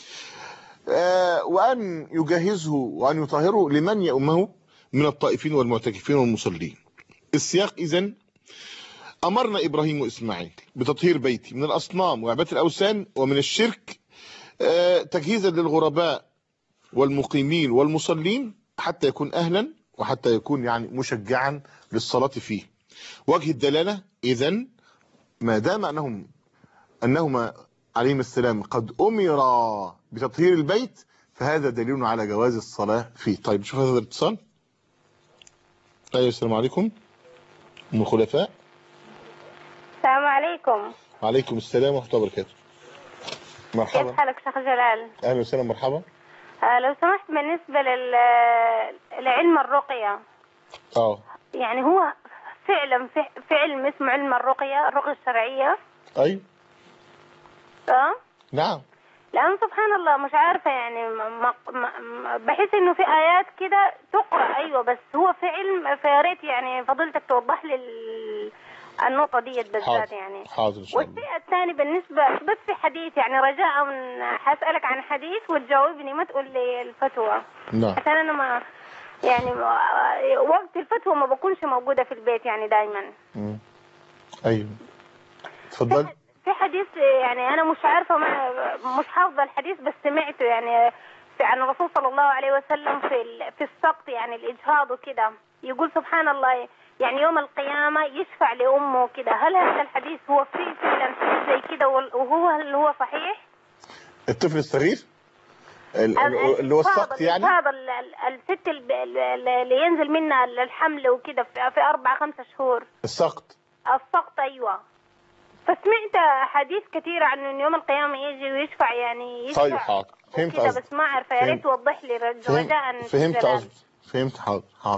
وأن يجهزه وأن يطهره لمن يؤمه من الطائفين والمعتكفين والمصلين. السياق إذن أمرنا إبراهيم وإسماعيل بتطهير بيتي من الأصنام وعبادة الأوثان ومن الشرك تجهيزا للغرباء والمقيمين والمصلين حتى يكون أهلا وحتى يكون يعني مشجعا للصلاة فيه. وجه الدلالة إذن ما دام أنهم أنهما عليهم السلام قد أمر بتطهير البيت فهذا دليل على جواز الصلاة فيه. طيب نشوف هذا الاتصال. أيها السلام عليكم أم الخلفاء. السلام عليكم. وعليكم السلام ورحمة الله وبركاته. مرحبا. كيف حالك شيخ جلال؟ أهلا وسهلا مرحبا. آه لو سمحت بالنسبة لل... لعلم الرقية. اه يعني هو فعلا في علم اسمه علم الرقية، الرقية الشرعية. أيوه. اه نعم. لأن سبحان الله مش عارفة يعني ما... ما... بحس إنه في آيات كده تقرأ أيوة بس هو في علم، فيا ريت يعني فضيلتك توضح لي ال... النقطة دي بالذات يعني. حاضر إن شاء الله. والشيء الثاني بالنسبة بس في حديث يعني رجاء حسألك عن حديث وتجاوبني ما تقول لي الفتوى. نعم. عشان أنا ما يعني وقت الفتوى ما بكونش موجودة في البيت يعني دايما. امم ايوه اتفضل. في حديث يعني أنا مش عارفة مش حافظة الحديث بس سمعته يعني في عن الرسول صلى الله عليه وسلم في في السقط يعني الإجهاض وكده، يقول سبحان الله يعني يوم القيامة يشفع لأمه كده. هل هذا الحديث هو فيه فعلا زي كده وهو اللي هو صحيح؟ الطفل الصغير اللي هو السقط يعني هذا الست اللي ينزل منها الحمل وكده في أربع خمسة شهور. السقط. السقط أيوة. فسمعت حديث كثير عن إن يوم القيامة يجي ويشفع يعني يشفع. طيب حاضر فهمت قصدك. بس ما أعرف يا ريت توضح لي رجاء. فهمت قصدك فهمت حاضر حاضر.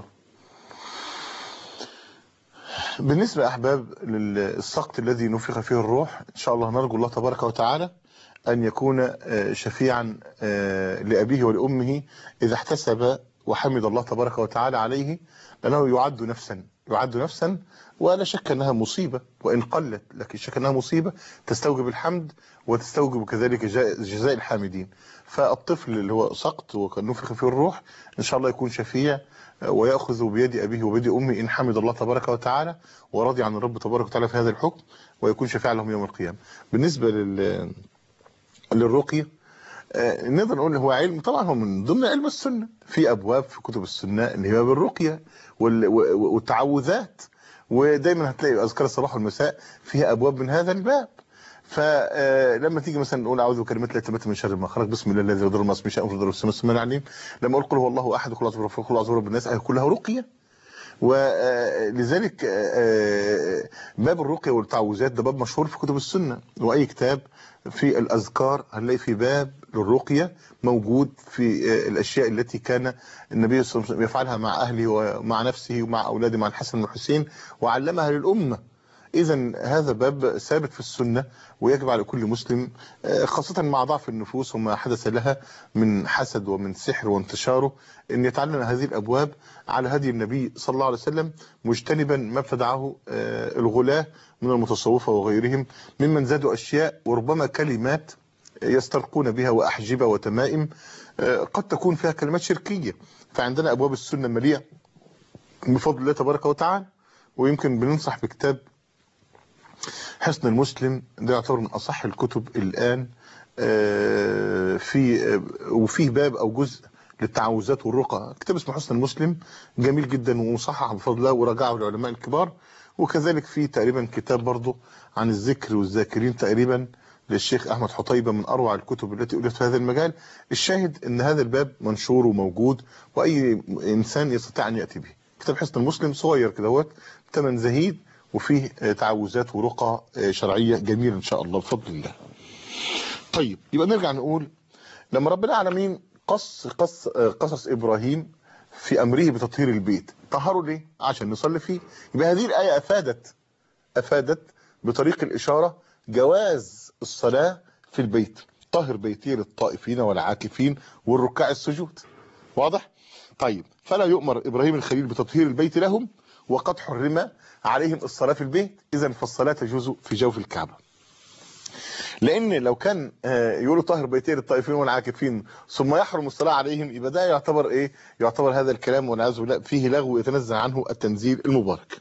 بالنسبة يا أحباب للسقط الذي نفخ فيه الروح إن شاء الله نرجو الله تبارك وتعالى أن يكون شفيعا لأبيه ولأمه إذا احتسب وحمد الله تبارك وتعالى عليه، لأنه يعد نفسا يعد نفسا، ولا شك أنها مصيبة وإن قلت، لكن شك أنها مصيبة تستوجب الحمد وتستوجب كذلك جزاء الحامدين. فالطفل اللي هو سقط وكان نفخ فيه الروح إن شاء الله يكون شفيع ويأخذ بيد أبيه وبيد أمه إن حمد الله تبارك وتعالى ورضي عن الرب تبارك وتعالى في هذا الحكم، ويكون شفيع لهم يوم القيامة. بالنسبة لل للرقية آه نقدر نقول هو علم، طبعا هو من ضمن علم السنة، في أبواب في كتب السنة اللي هي بالرقية والتعوذات، ودايما هتلاقي أذكار الصباح والمساء فيها أبواب من هذا الباب. فلما تيجي مثلا نقول اعوذ بكلمات الله التامات من شر ما خلق، بسم الله الذي يضر ما اسمه شيء في الارض والسماء العليم. لما اقول قل هو الله احد، قل اعوذ برب الفلق، قل اعوذ برب الناس، كلها رقيه. ولذلك باب الرقيه والتعوذات ده باب مشهور في كتب السنه، واي كتاب في الاذكار هنلاقي في باب للرقيه موجود في الاشياء التي كان النبي صلى الله عليه وسلم يفعلها مع اهله ومع نفسه ومع اولاده، مع الحسن والحسين، وعلمها للامه. إذا هذا باب ثابت في السنة، ويجب على كل مسلم خاصة مع ضعف النفوس وما حدث لها من حسد ومن سحر وانتشاره أن يتعلم هذه الأبواب على هدي النبي صلى الله عليه وسلم، مجتنبا ما ابتدعه الغلاة من المتصوفة وغيرهم ممن زادوا أشياء وربما كلمات يسترقون بها وأحجبة وتمائم قد تكون فيها كلمات شركية. فعندنا أبواب السنة مليئة بفضل الله تبارك وتعالى. ويمكن بننصح بكتاب حصن المسلم، ده يعتبر من أصح الكتب الآن في وفيه باب أو جزء للتعوذات والرقى. كتاب اسمه حصن المسلم جميل جدا ومصحح بفضل الله وراجعه العلماء الكبار. وكذلك في تقريبا كتاب برضه عن الذكر والذاكرين تقريبا للشيخ أحمد حطيبة، من أروع الكتب التي ألفت في هذا المجال. الشاهد أن هذا الباب منشور وموجود وأي إنسان يستطيع أن يأتي به. كتاب حصن المسلم صغير كدهوت ثمن زهيد، وفيه تعوذات ورقى شرعية جميلة إن شاء الله بفضل الله. طيب يبقى نرجع نقول لما رب العالمين قص قص قصص إبراهيم في أمره بتطهير البيت، طهروا ليه؟ عشان نصلي فيه. يبقى هذه الآية أفادت أفادت بطريق الإشارة جواز الصلاة في البيت، طهر بيتي للطائفين والعاكفين والركاع السجود. واضح؟ طيب فلا يؤمر إبراهيم الخليل بتطهير البيت لهم وقد حرم عليهم الصلاة في البيت، إذن فالصلاة تجوز في جوف الكعبة. لأن لو كان يقولوا طهر بيتي للطائفين والعاكفين ثم يحرم الصلاة عليهم، يبقى ده يعتبر إيه؟ يعتبر هذا الكلام والعياذ بالله فيه لغو يتنزل عنه التنزيل المبارك.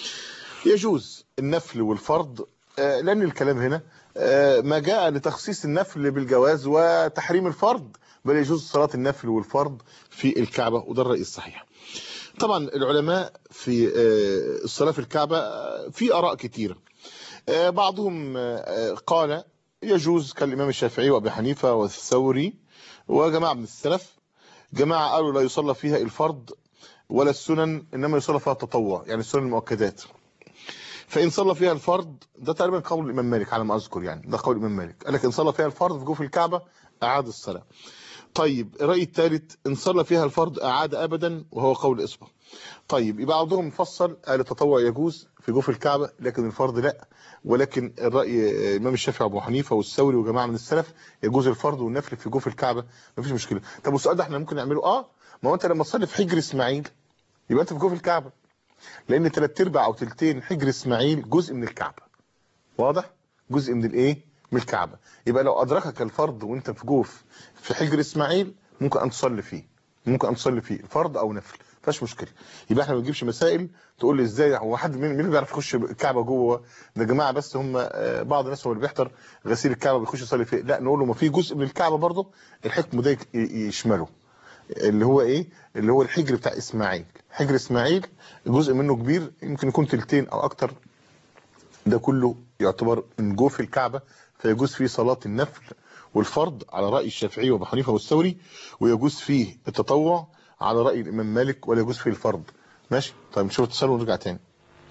يجوز النفل والفرض، لأن الكلام هنا ما جاء لتخصيص النفل بالجواز وتحريم الفرض، بل يجوز صلاة النفل والفرض في الكعبة، وده الرأي الصحيح. طبعا العلماء في الصلاة في الكعبة في آراء كثيرة. بعضهم قال يجوز كالإمام الشافعي وأبي حنيفة والثوري وجماعة من السلف. جماعة قالوا لا يصلى فيها الفرض ولا السنن، إنما يصلى فيها التطوع، يعني السنن المؤكدات. فإن صلى فيها الفرض، ده تقريبا قول الإمام مالك على ما أذكر، يعني ده قول الإمام مالك، قال لك إن صلى فيها الفرض في جوف الكعبة أعاد الصلاة. طيب الرأي الثالث إن صلى فيها الفرض أعاد أبدا، وهو قول إصبع. طيب يبقى بعضهم مفصل قال التطوع يجوز في جوف الكعبة لكن الفرض لا. ولكن الرأي الإمام الشافعي وأبو حنيفة والثوري وجماعة من السلف يجوز الفرض والنفل في جوف الكعبة، مفيش مشكلة. طب والسؤال ده احنا ممكن نعمله؟ اه ما هو انت لما تصلي في حجر اسماعيل يبقى انت في جوف الكعبة، لأن ثلاث ارباع أو ثلثين حجر اسماعيل جزء من الكعبة. واضح؟ جزء من الايه؟ من الكعبة. يبقى لو أدركك الفرض وانت في جوف في حجر اسماعيل ممكن أن تصلي فيه، ممكن أن تصلي فيه فرض أو نفل، فاش مشكله. يبقى احنا ما بنجيبش مسائل تقول لي ازاي هو حد مين مين بيعرف يخش الكعبه جوه؟ ده جماعه بس هم بعض الناس هو اللي بيحضر غسيل الكعبه بيخش يصلي فيه. لا، نقول له ما في جزء من الكعبه برضه الحكم ده يشمله، اللي هو ايه؟ اللي هو الحجر بتاع اسماعيل. حجر اسماعيل جزء منه كبير يمكن يكون تلتين او اكتر، ده كله يعتبر من جوف الكعبه، فيجوز فيه صلاه النفل والفرض على راي الشافعي وابو حنيفه والثوري، ويجوز فيه التطوع على رأي الإمام مالك، ولا يجوز فيه الفرض. ماشي؟ طيب نشوف اتصال ونرجع تاني.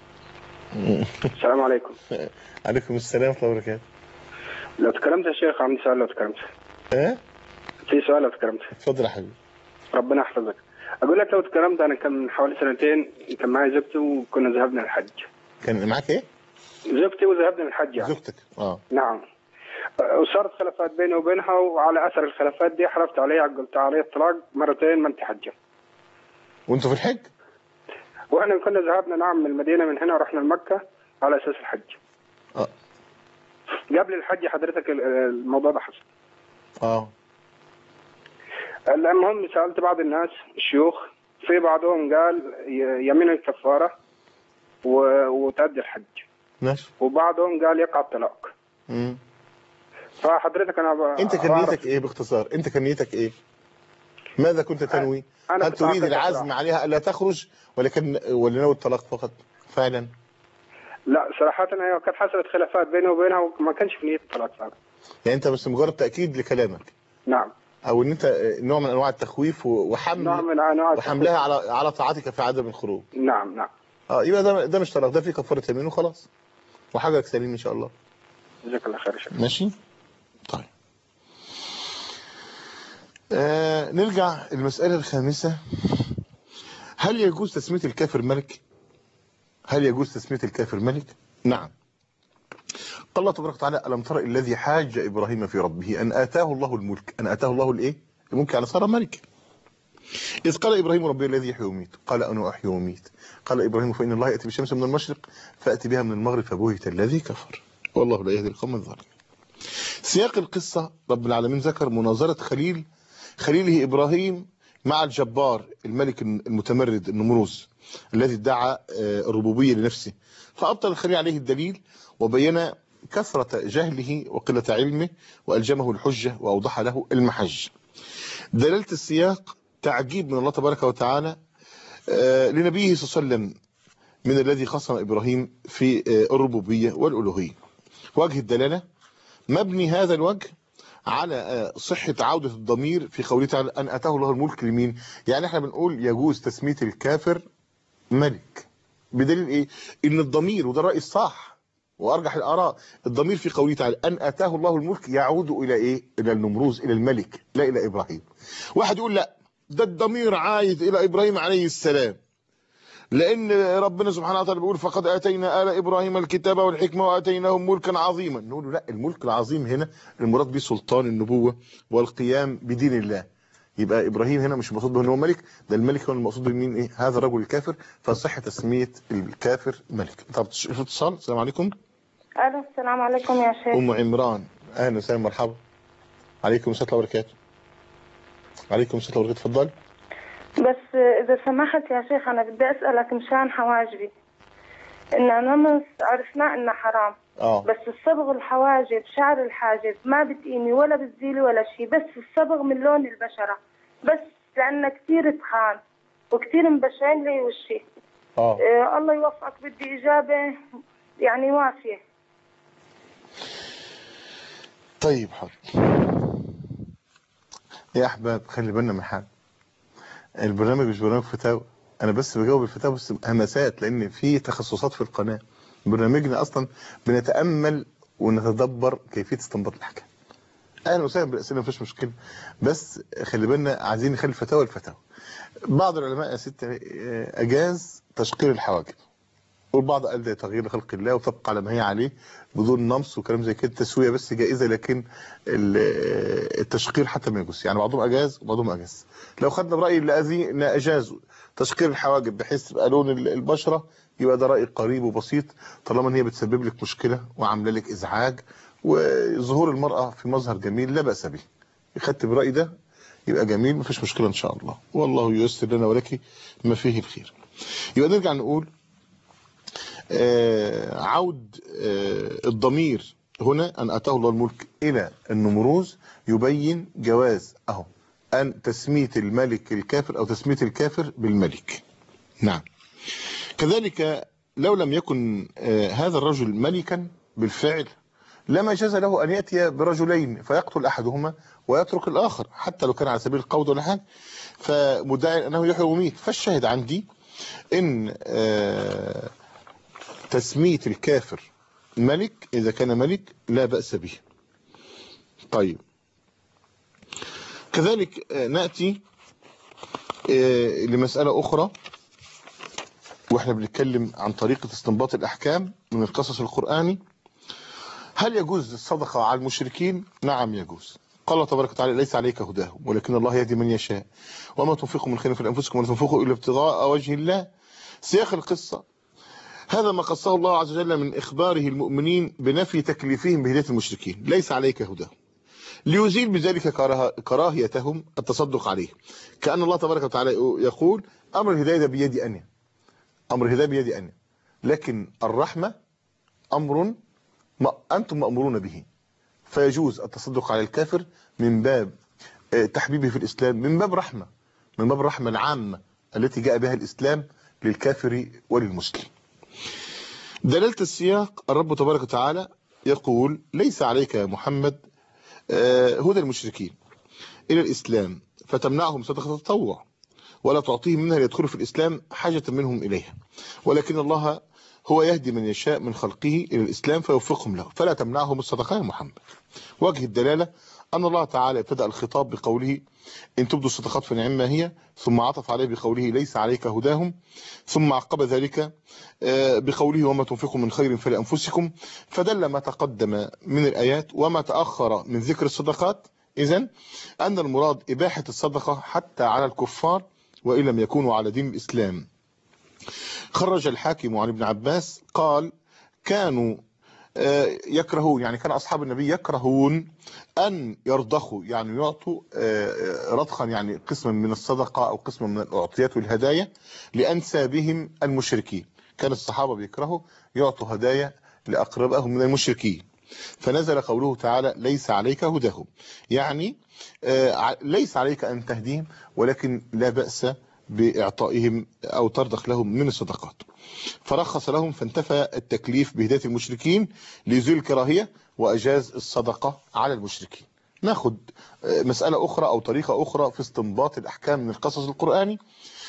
السلام عليكم. عليكم السلام ورحمة الله وبركاته. لو تكلمت يا شيخ عندي سؤال. لو تكلمت ايه؟ في سؤال لو تكلمت. اتفضل يا حبيبي. ربنا يحفظك. أقول لك لو تكلمت أنا كان من حوالي سنتين كان معي زوجتي وكنا ذهبنا الحج. كان معاك ايه؟ زوجتي وذهبنا الحج يعني. زوجتك اه. نعم. وصارت خلافات بيني وبينها، وعلى أثر الخلافات دي حلفت عليها قلت عليه الطلاق مرتين ما انت حجة. وانتوا في الحج؟ واحنا كنا ذهبنا نعم من المدينه من هنا رحنا لمكه على اساس الحج. اه قبل الحج حضرتك الموضوع ده حصل. اه المهم سالت بعض الناس الشيوخ، في بعضهم قال يمين الكفاره وتأدي الحج، ماشي، وبعضهم قال يقع الطلاق. امم فحضرتك انا ب... انت كان نيتك ايه باختصار؟ انت كان نيتك ايه؟ ماذا كنت تنوي؟ أنا هل تريد العزم صراحة عليها الا تخرج ولا كان ولا ناوي الطلاق فقط فعلا؟ لا صراحه هي كانت حصلت خلافات بيني وبينها وما كانش في نيه الطلاق فعلا. يعني انت بس مجرد تاكيد لكلامك. نعم. او ان انت نوع من انواع التخويف وحمل نوع من انواع وحملها على على طاعتك في عدم الخروج. نعم نعم. اه يبقى ده ده مش طلاق، ده في كفاره يمين وخلاص وحاجه سليم ان شاء الله. جزاك الله خير يا شيخ. ماشي طيب. آه نرجع المسألة الخامسة، هل يجوز تسمية الكافر ملك؟ هل يجوز تسمية الكافر ملك؟ نعم. قال الله تبارك وتعالى ألم ترى الذي حاج إبراهيم في ربه أن آتاه الله الملك، أن آتاه الله الإيه؟ الملك على صار ملك. إذ قال إبراهيم ربي الذي يحيي ويميت قال أنا أحيي وأميت قال إبراهيم فإن الله يأتي بالشمس من المشرق فأتي بها من المغرب فبهت الذي كفر والله لا يهدي القوم الظالمين. سياق القصة رب العالمين ذكر مناظرة خليل خليله إبراهيم مع الجبار الملك المتمرد النمروز الذي ادعى الربوبية لنفسه، فأبطل الخليل عليه الدليل وبين كثرة جهله وقلة علمه وألجمه الحجة وأوضح له المحج. دلالة السياق تعجيب من الله تبارك وتعالى لنبيه صلى الله عليه وسلم من الذي خصم إبراهيم في الربوبية والألوهية. وجه الدلالة مبني هذا الوجه على صحة عودة الضمير في قوله تعالى أن أتاه الله الملك لمين؟ يعني احنا بنقول يجوز تسمية الكافر ملك بدليل ايه؟ ان الضمير وده الرأي الصح وارجح الآراء، الضمير في قوله تعالى أن أتاه الله الملك يعود إلى ايه؟ إلى النمروز، إلى الملك، لا إلى إبراهيم. واحد يقول لا ده الضمير عايد إلى إبراهيم عليه السلام لأن ربنا سبحانه وتعالى بيقول فقد آتينا آل إبراهيم الكتاب والحكمة وآتيناهم ملكا عظيما. نقول له لا، الملك العظيم هنا المراد به سلطان النبوة والقيام بدين الله. يبقى إبراهيم هنا مش المقصود به ان هو ملك، ده الملك هو المقصود به مين؟ ايه؟ هذا الرجل الكافر، فصح تسمية الكافر ملك. طب شوف اتصال. السلام عليكم. الو السلام عليكم يا شيخ. أم عمران أهلا وسهلا مرحبا. عليكم السلام وبركاته. عليكم السلام وبركاته. اتفضل. بس إذا سمحت يا شيخ أنا بدي أسألك مشان حواجبي، إن أنا عرفنا إنه حرام اه بس الصبغ الحواجب شعر الحاجب ما بتقيمي ولا بتزيلي ولا شيء، بس الصبغ من لون البشرة بس لأنه كثير تخان وكثير مبشعين لي وشي. اه إيه الله يوفقك، بدي إجابة يعني وافية. طيب حاضر يا أحباب، خلي بالنا من حاجة، البرنامج مش برنامج فتاوى، انا بس بجاوب الفتاوى بس همسات لان في تخصصات في القناه. برنامجنا اصلا بنتامل ونتدبر كيفيه استنباط الاحكام. اهلا وسهلا بالاسئله مفيش مشكله، بس خلي بالنا عايزين نخلي الفتاوى الفتاوى. بعض العلماء يا ست اجاز تشقير الحواجب، والبعض قال ده تغيير لخلق الله وتبقى على ما هي عليه بدون نمص وكلام زي كده، تسويه بس جائزه، لكن التشقير حتى ما يجوز. يعني بعضهم اجاز وبعضهم ما اجاز. لو خدنا براي الذين اجازوا تشقير الحواجب بحيث تبقى لون البشره يبقى ده راي قريب وبسيط، طالما ان هي بتسبب لك مشكله وعامله لك ازعاج وظهور المراه في مظهر جميل لا باس به. خدت براي ده يبقى جميل مفيش مشكله ان شاء الله، والله ييسر لنا ولك ما فيه الخير. يبقى نرجع نقول آه عود آه الضمير هنا أن أتاه الله الملك إلى النمروز يبين جواز أهو أن تسمية الملك الكافر أو تسمية الكافر بالملك. نعم. كذلك لو لم يكن آه هذا الرجل ملكا بالفعل لما جاز له أن يأتي برجلين فيقتل أحدهما ويترك الآخر حتى لو كان على سبيل القود ولا حاجة، فمدعي أنه يحيي ويميت. فالشاهد عندي إن آه تسمية الكافر ملك إذا كان ملك لا بأس به. طيب كذلك نأتي لمسألة أخرى وإحنا بنتكلم عن طريقة استنباط الأحكام من القصص القرآني. هل يجوز الصدقة على المشركين؟ نعم يجوز. قال الله تبارك وتعالى ليس عليك هداهم ولكن الله يهدي من يشاء وما تنفقوا من خير في أنفسكم ولا تنفقوا إلا ابتغاء وجه الله سياق القصة: هذا ما قصه الله عز وجل من إخباره المؤمنين بنفي تكليفهم بهداية المشركين، ليس عليك هداهم، ليزيل بذلك كراهيتهم التصدق عليه. كأن الله تبارك وتعالى يقول: أمر الهداية ده بيدي أنا، أمر الهداية بيدي أنا، لكن الرحمة أمر ما أنتم مأمورون به، فيجوز التصدق على الكافر من باب تحبيبه في الإسلام، من باب رحمة، من باب الرحمة العامة التي جاء بها الإسلام للكافر وللمسلم. دلالة السياق: الرب تبارك وتعالى يقول: ليس عليك يا محمد هدى المشركين إلى الإسلام فتمنعهم صدقة التطوع ولا تعطيهم منها ليدخلوا في الإسلام حاجة منهم إليها، ولكن الله هو يهدي من يشاء من خلقه إلى الإسلام فيوفقهم له، فلا تمنعهم الصدقة يا محمد. وجه الدلالة أن الله تعالى ابتدأ الخطاب بقوله: إن تبدوا الصدقات فنعما هي، ثم عطف عليه بقوله: ليس عليك هداهم، ثم عقب ذلك بقوله: وما تنفقوا من خير فلأنفسكم، فدل ما تقدم من الآيات وما تأخر من ذكر الصدقات إذن أن المراد إباحة الصدقة حتى على الكفار وإن لم يكونوا على دين الإسلام. خرج الحاكم عن ابن عباس قال: كانوا يكرهون، يعني كان أصحاب النبي يكرهون أن يرضخوا، يعني يعطوا رضخا، يعني قسما من الصدقة أو قسما من الأعطيات والهدايا لأنسابهم المشركين. كان الصحابة بيكرهوا يعطوا هدايا لأقربائهم من المشركين، فنزل قوله تعالى: ليس عليك هداهم، يعني ليس عليك أن تهديهم، ولكن لا بأس بإعطائهم أو ترضخ لهم من الصدقات. فرخص لهم فانتفى التكليف بهداية المشركين ليزيل الكراهية وأجاز الصدقة على المشركين. ناخد مسألة أخرى أو طريقة أخرى في استنباط الأحكام من القصص القرآني،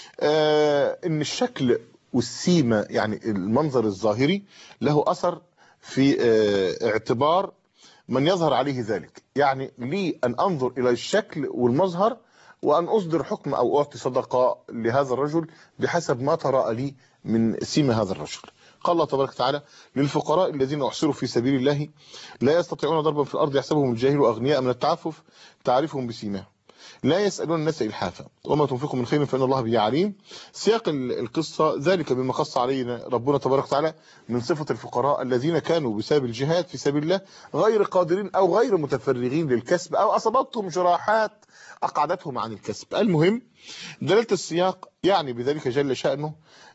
إن الشكل والسيمة، يعني المنظر الظاهري، له أثر في اعتبار من يظهر عليه ذلك. يعني لي أن أنظر إلى الشكل والمظهر وأن أصدر حكم أو أعطي صدقة لهذا الرجل بحسب ما ترى لي من سيمة هذا الرجل. قال الله تبارك وتعالى: للفقراء الذين أحصروا في سبيل الله لا يستطيعون ضربا في الأرض يحسبهم الجاهل أغنياء من التعفف تعرفهم بسيماهم لا يسألون الناس إلحافا وما تنفقوا من خير فإن الله به عليم. سياق القصة ذلك بما قص علينا ربنا تبارك وتعالى من صفة الفقراء الذين كانوا بسبب الجهاد في سبيل الله غير قادرين أو غير متفرغين للكسب أو أصابتهم جراحات أقعدتهم عن الكسب. المهم دلالة السياق يعني بذلك جل شأنه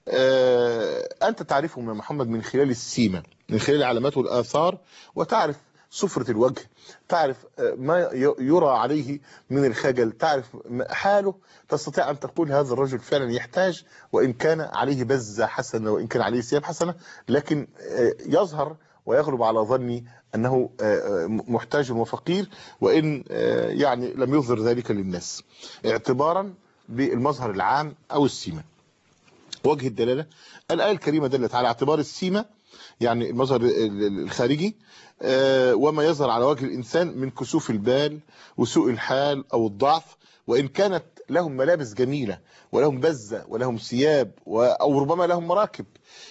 أنت تعرفهم يا محمد من خلال السيمة، من خلال العلامات والآثار، وتعرف صفرة الوجه، تعرف ما يرى عليه من الخجل، تعرف حاله، تستطيع أن تقول هذا الرجل فعلا يحتاج، وإن كان عليه بزة حسنة وإن كان عليه ثياب حسنة، لكن يظهر ويغلب على ظني أنه محتاج وفقير، وإن يعني لم يظهر ذلك للناس اعتبارا بالمظهر العام أو السيمة. وجه الدلالة: الآية الكريمة دلت على اعتبار السيمة، يعني المظهر الخارجي، وما يظهر على وجه الإنسان من كسوف البال وسوء الحال أو الضعف، وإن كانت لهم ملابس جميلة ولهم بزة ولهم ثياب أو ربما لهم مراكب،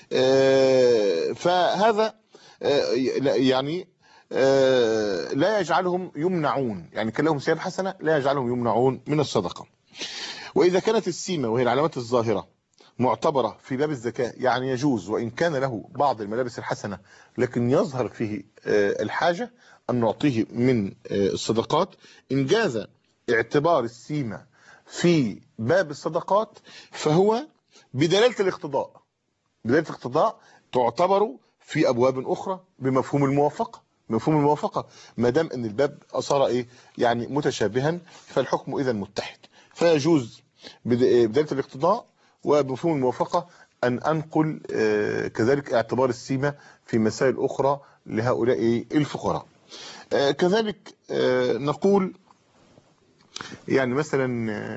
فهذا يعني لا يجعلهم يمنعون، يعني كان لهم ثياب حسنة لا يجعلهم يمنعون من الصدقة. وإذا كانت السيمة وهي العلامات الظاهرة معتبرة في باب الزكاة، يعني يجوز وإن كان له بعض الملابس الحسنة لكن يظهر فيه الحاجة أن نعطيه من الصدقات، إن جاز اعتبار السيمة في باب الصدقات فهو بدلالة الاقتضاء، بدلالة الاقتضاء تعتبر في أبواب أخرى بمفهوم الموافقة، مفهوم الموافقة ما دام أن الباب صار إيه يعني متشابها فالحكم إذا متحد، فيجوز بدلالة الاقتضاء وبمفهوم الموافقة أن أنقل كذلك اعتبار السيمة في مسائل أخرى لهؤلاء الفقراء. كذلك نقول يعني مثلا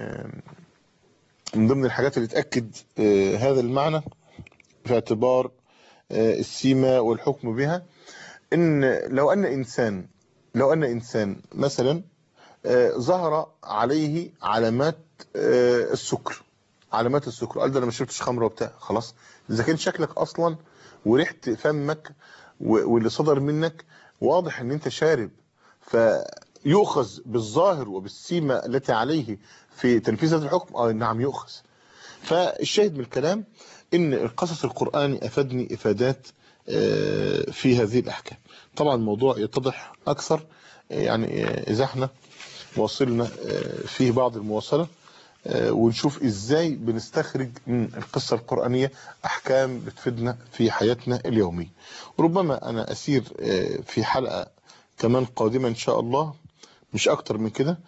من ضمن الحاجات اللي تأكد هذا المعنى في اعتبار السيمة والحكم بها، إن لو أن إنسان لو أن إنسان مثلا ظهر عليه علامات السكر، علامات السكر، قال ده انا ما شربتش خمره وبتاع، خلاص اذا كان شكلك اصلا وريحه فمك واللي صدر منك واضح ان انت شارب، فيؤخذ بالظاهر وبالسيمه التي عليه في تنفيذ هذا الحكم. اه نعم يؤخذ. فالشاهد من الكلام ان القصص القرآني افادني افادات في هذه الاحكام. طبعا الموضوع يتضح اكثر يعني اذا احنا وصلنا فيه بعض المواصلة ونشوف ازاي بنستخرج من القصة القرآنية احكام بتفيدنا في حياتنا اليومية. وربما انا اسير في حلقة كمان قادمة ان شاء الله مش اكتر من كده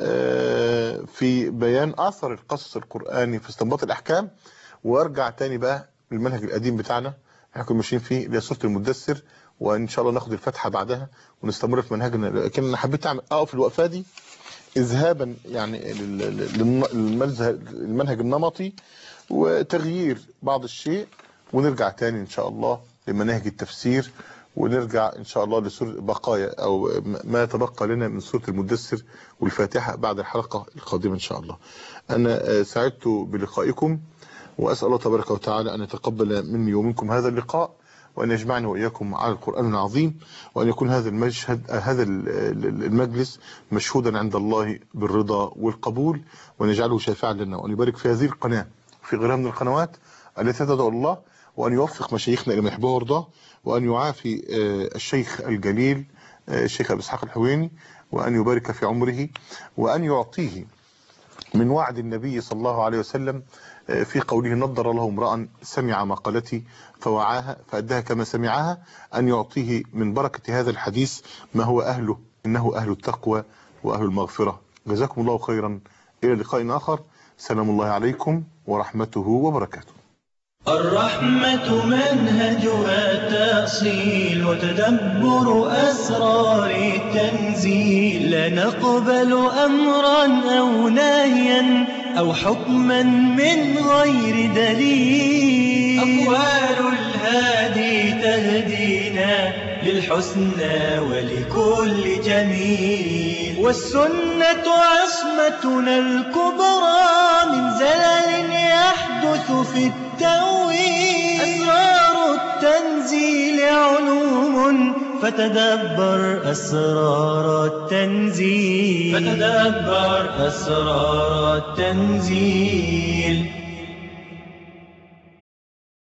في بيان اثر القصص القرآني في استنباط الاحكام، وارجع تاني بقى للمنهج القديم بتاعنا احنا كنا ماشيين فيه اللي هي سورة المدثر، وان شاء الله ناخد الفتحة بعدها ونستمر في منهجنا. لكن انا حبيت اعمل اقف الوقفة دي اذهابا يعني للمنهج النمطي وتغيير بعض الشيء، ونرجع تاني ان شاء الله لمناهج التفسير، ونرجع ان شاء الله لسورة بقايا او ما يتبقى لنا من سورة المدثر والفاتحة بعد الحلقة القادمة ان شاء الله. انا سعدت بلقائكم، واسأل الله تبارك وتعالى ان يتقبل مني ومنكم هذا اللقاء، وأن يجمعني وإياكم على القرآن العظيم، وأن يكون هذا المشهد هذا المجلس مشهودا عند الله بالرضا والقبول، وأن يجعله شافعا لنا، وأن يبارك في هذه القناة في غيرها من القنوات التي تدعو الله، وأن يوفق مشايخنا إلى ما يحبه ويرضاه، وأن يعافي الشيخ الجليل الشيخ أبي إسحاق الحويني، وأن يبارك في عمره، وأن يعطيه من وعد النبي صلى الله عليه وسلم في قوله نضر الله امرأ سمع مقالتي فوعاها فأداها كما سمعها، أن يعطيه من بركة هذا الحديث ما هو أهله، إنه أهل التقوى وأهل المغفرة. جزاكم الله خيرا، إلى لقاء آخر، سلام الله عليكم ورحمته وبركاته. الرحمة منهجها تأصيل وتدبر أسرار التنزيل، لا نقبل أمرا أو نهيا أو حكما من غير دليل. أقوال الهادي تهدينا للحسنى ولكل جميل، والسنة عصمتنا الكبرى من زلل يحدث في التأويل. أسرار التنزيل علوم فتدبر أسرار التنزيل فتدبر أسرار التنزيل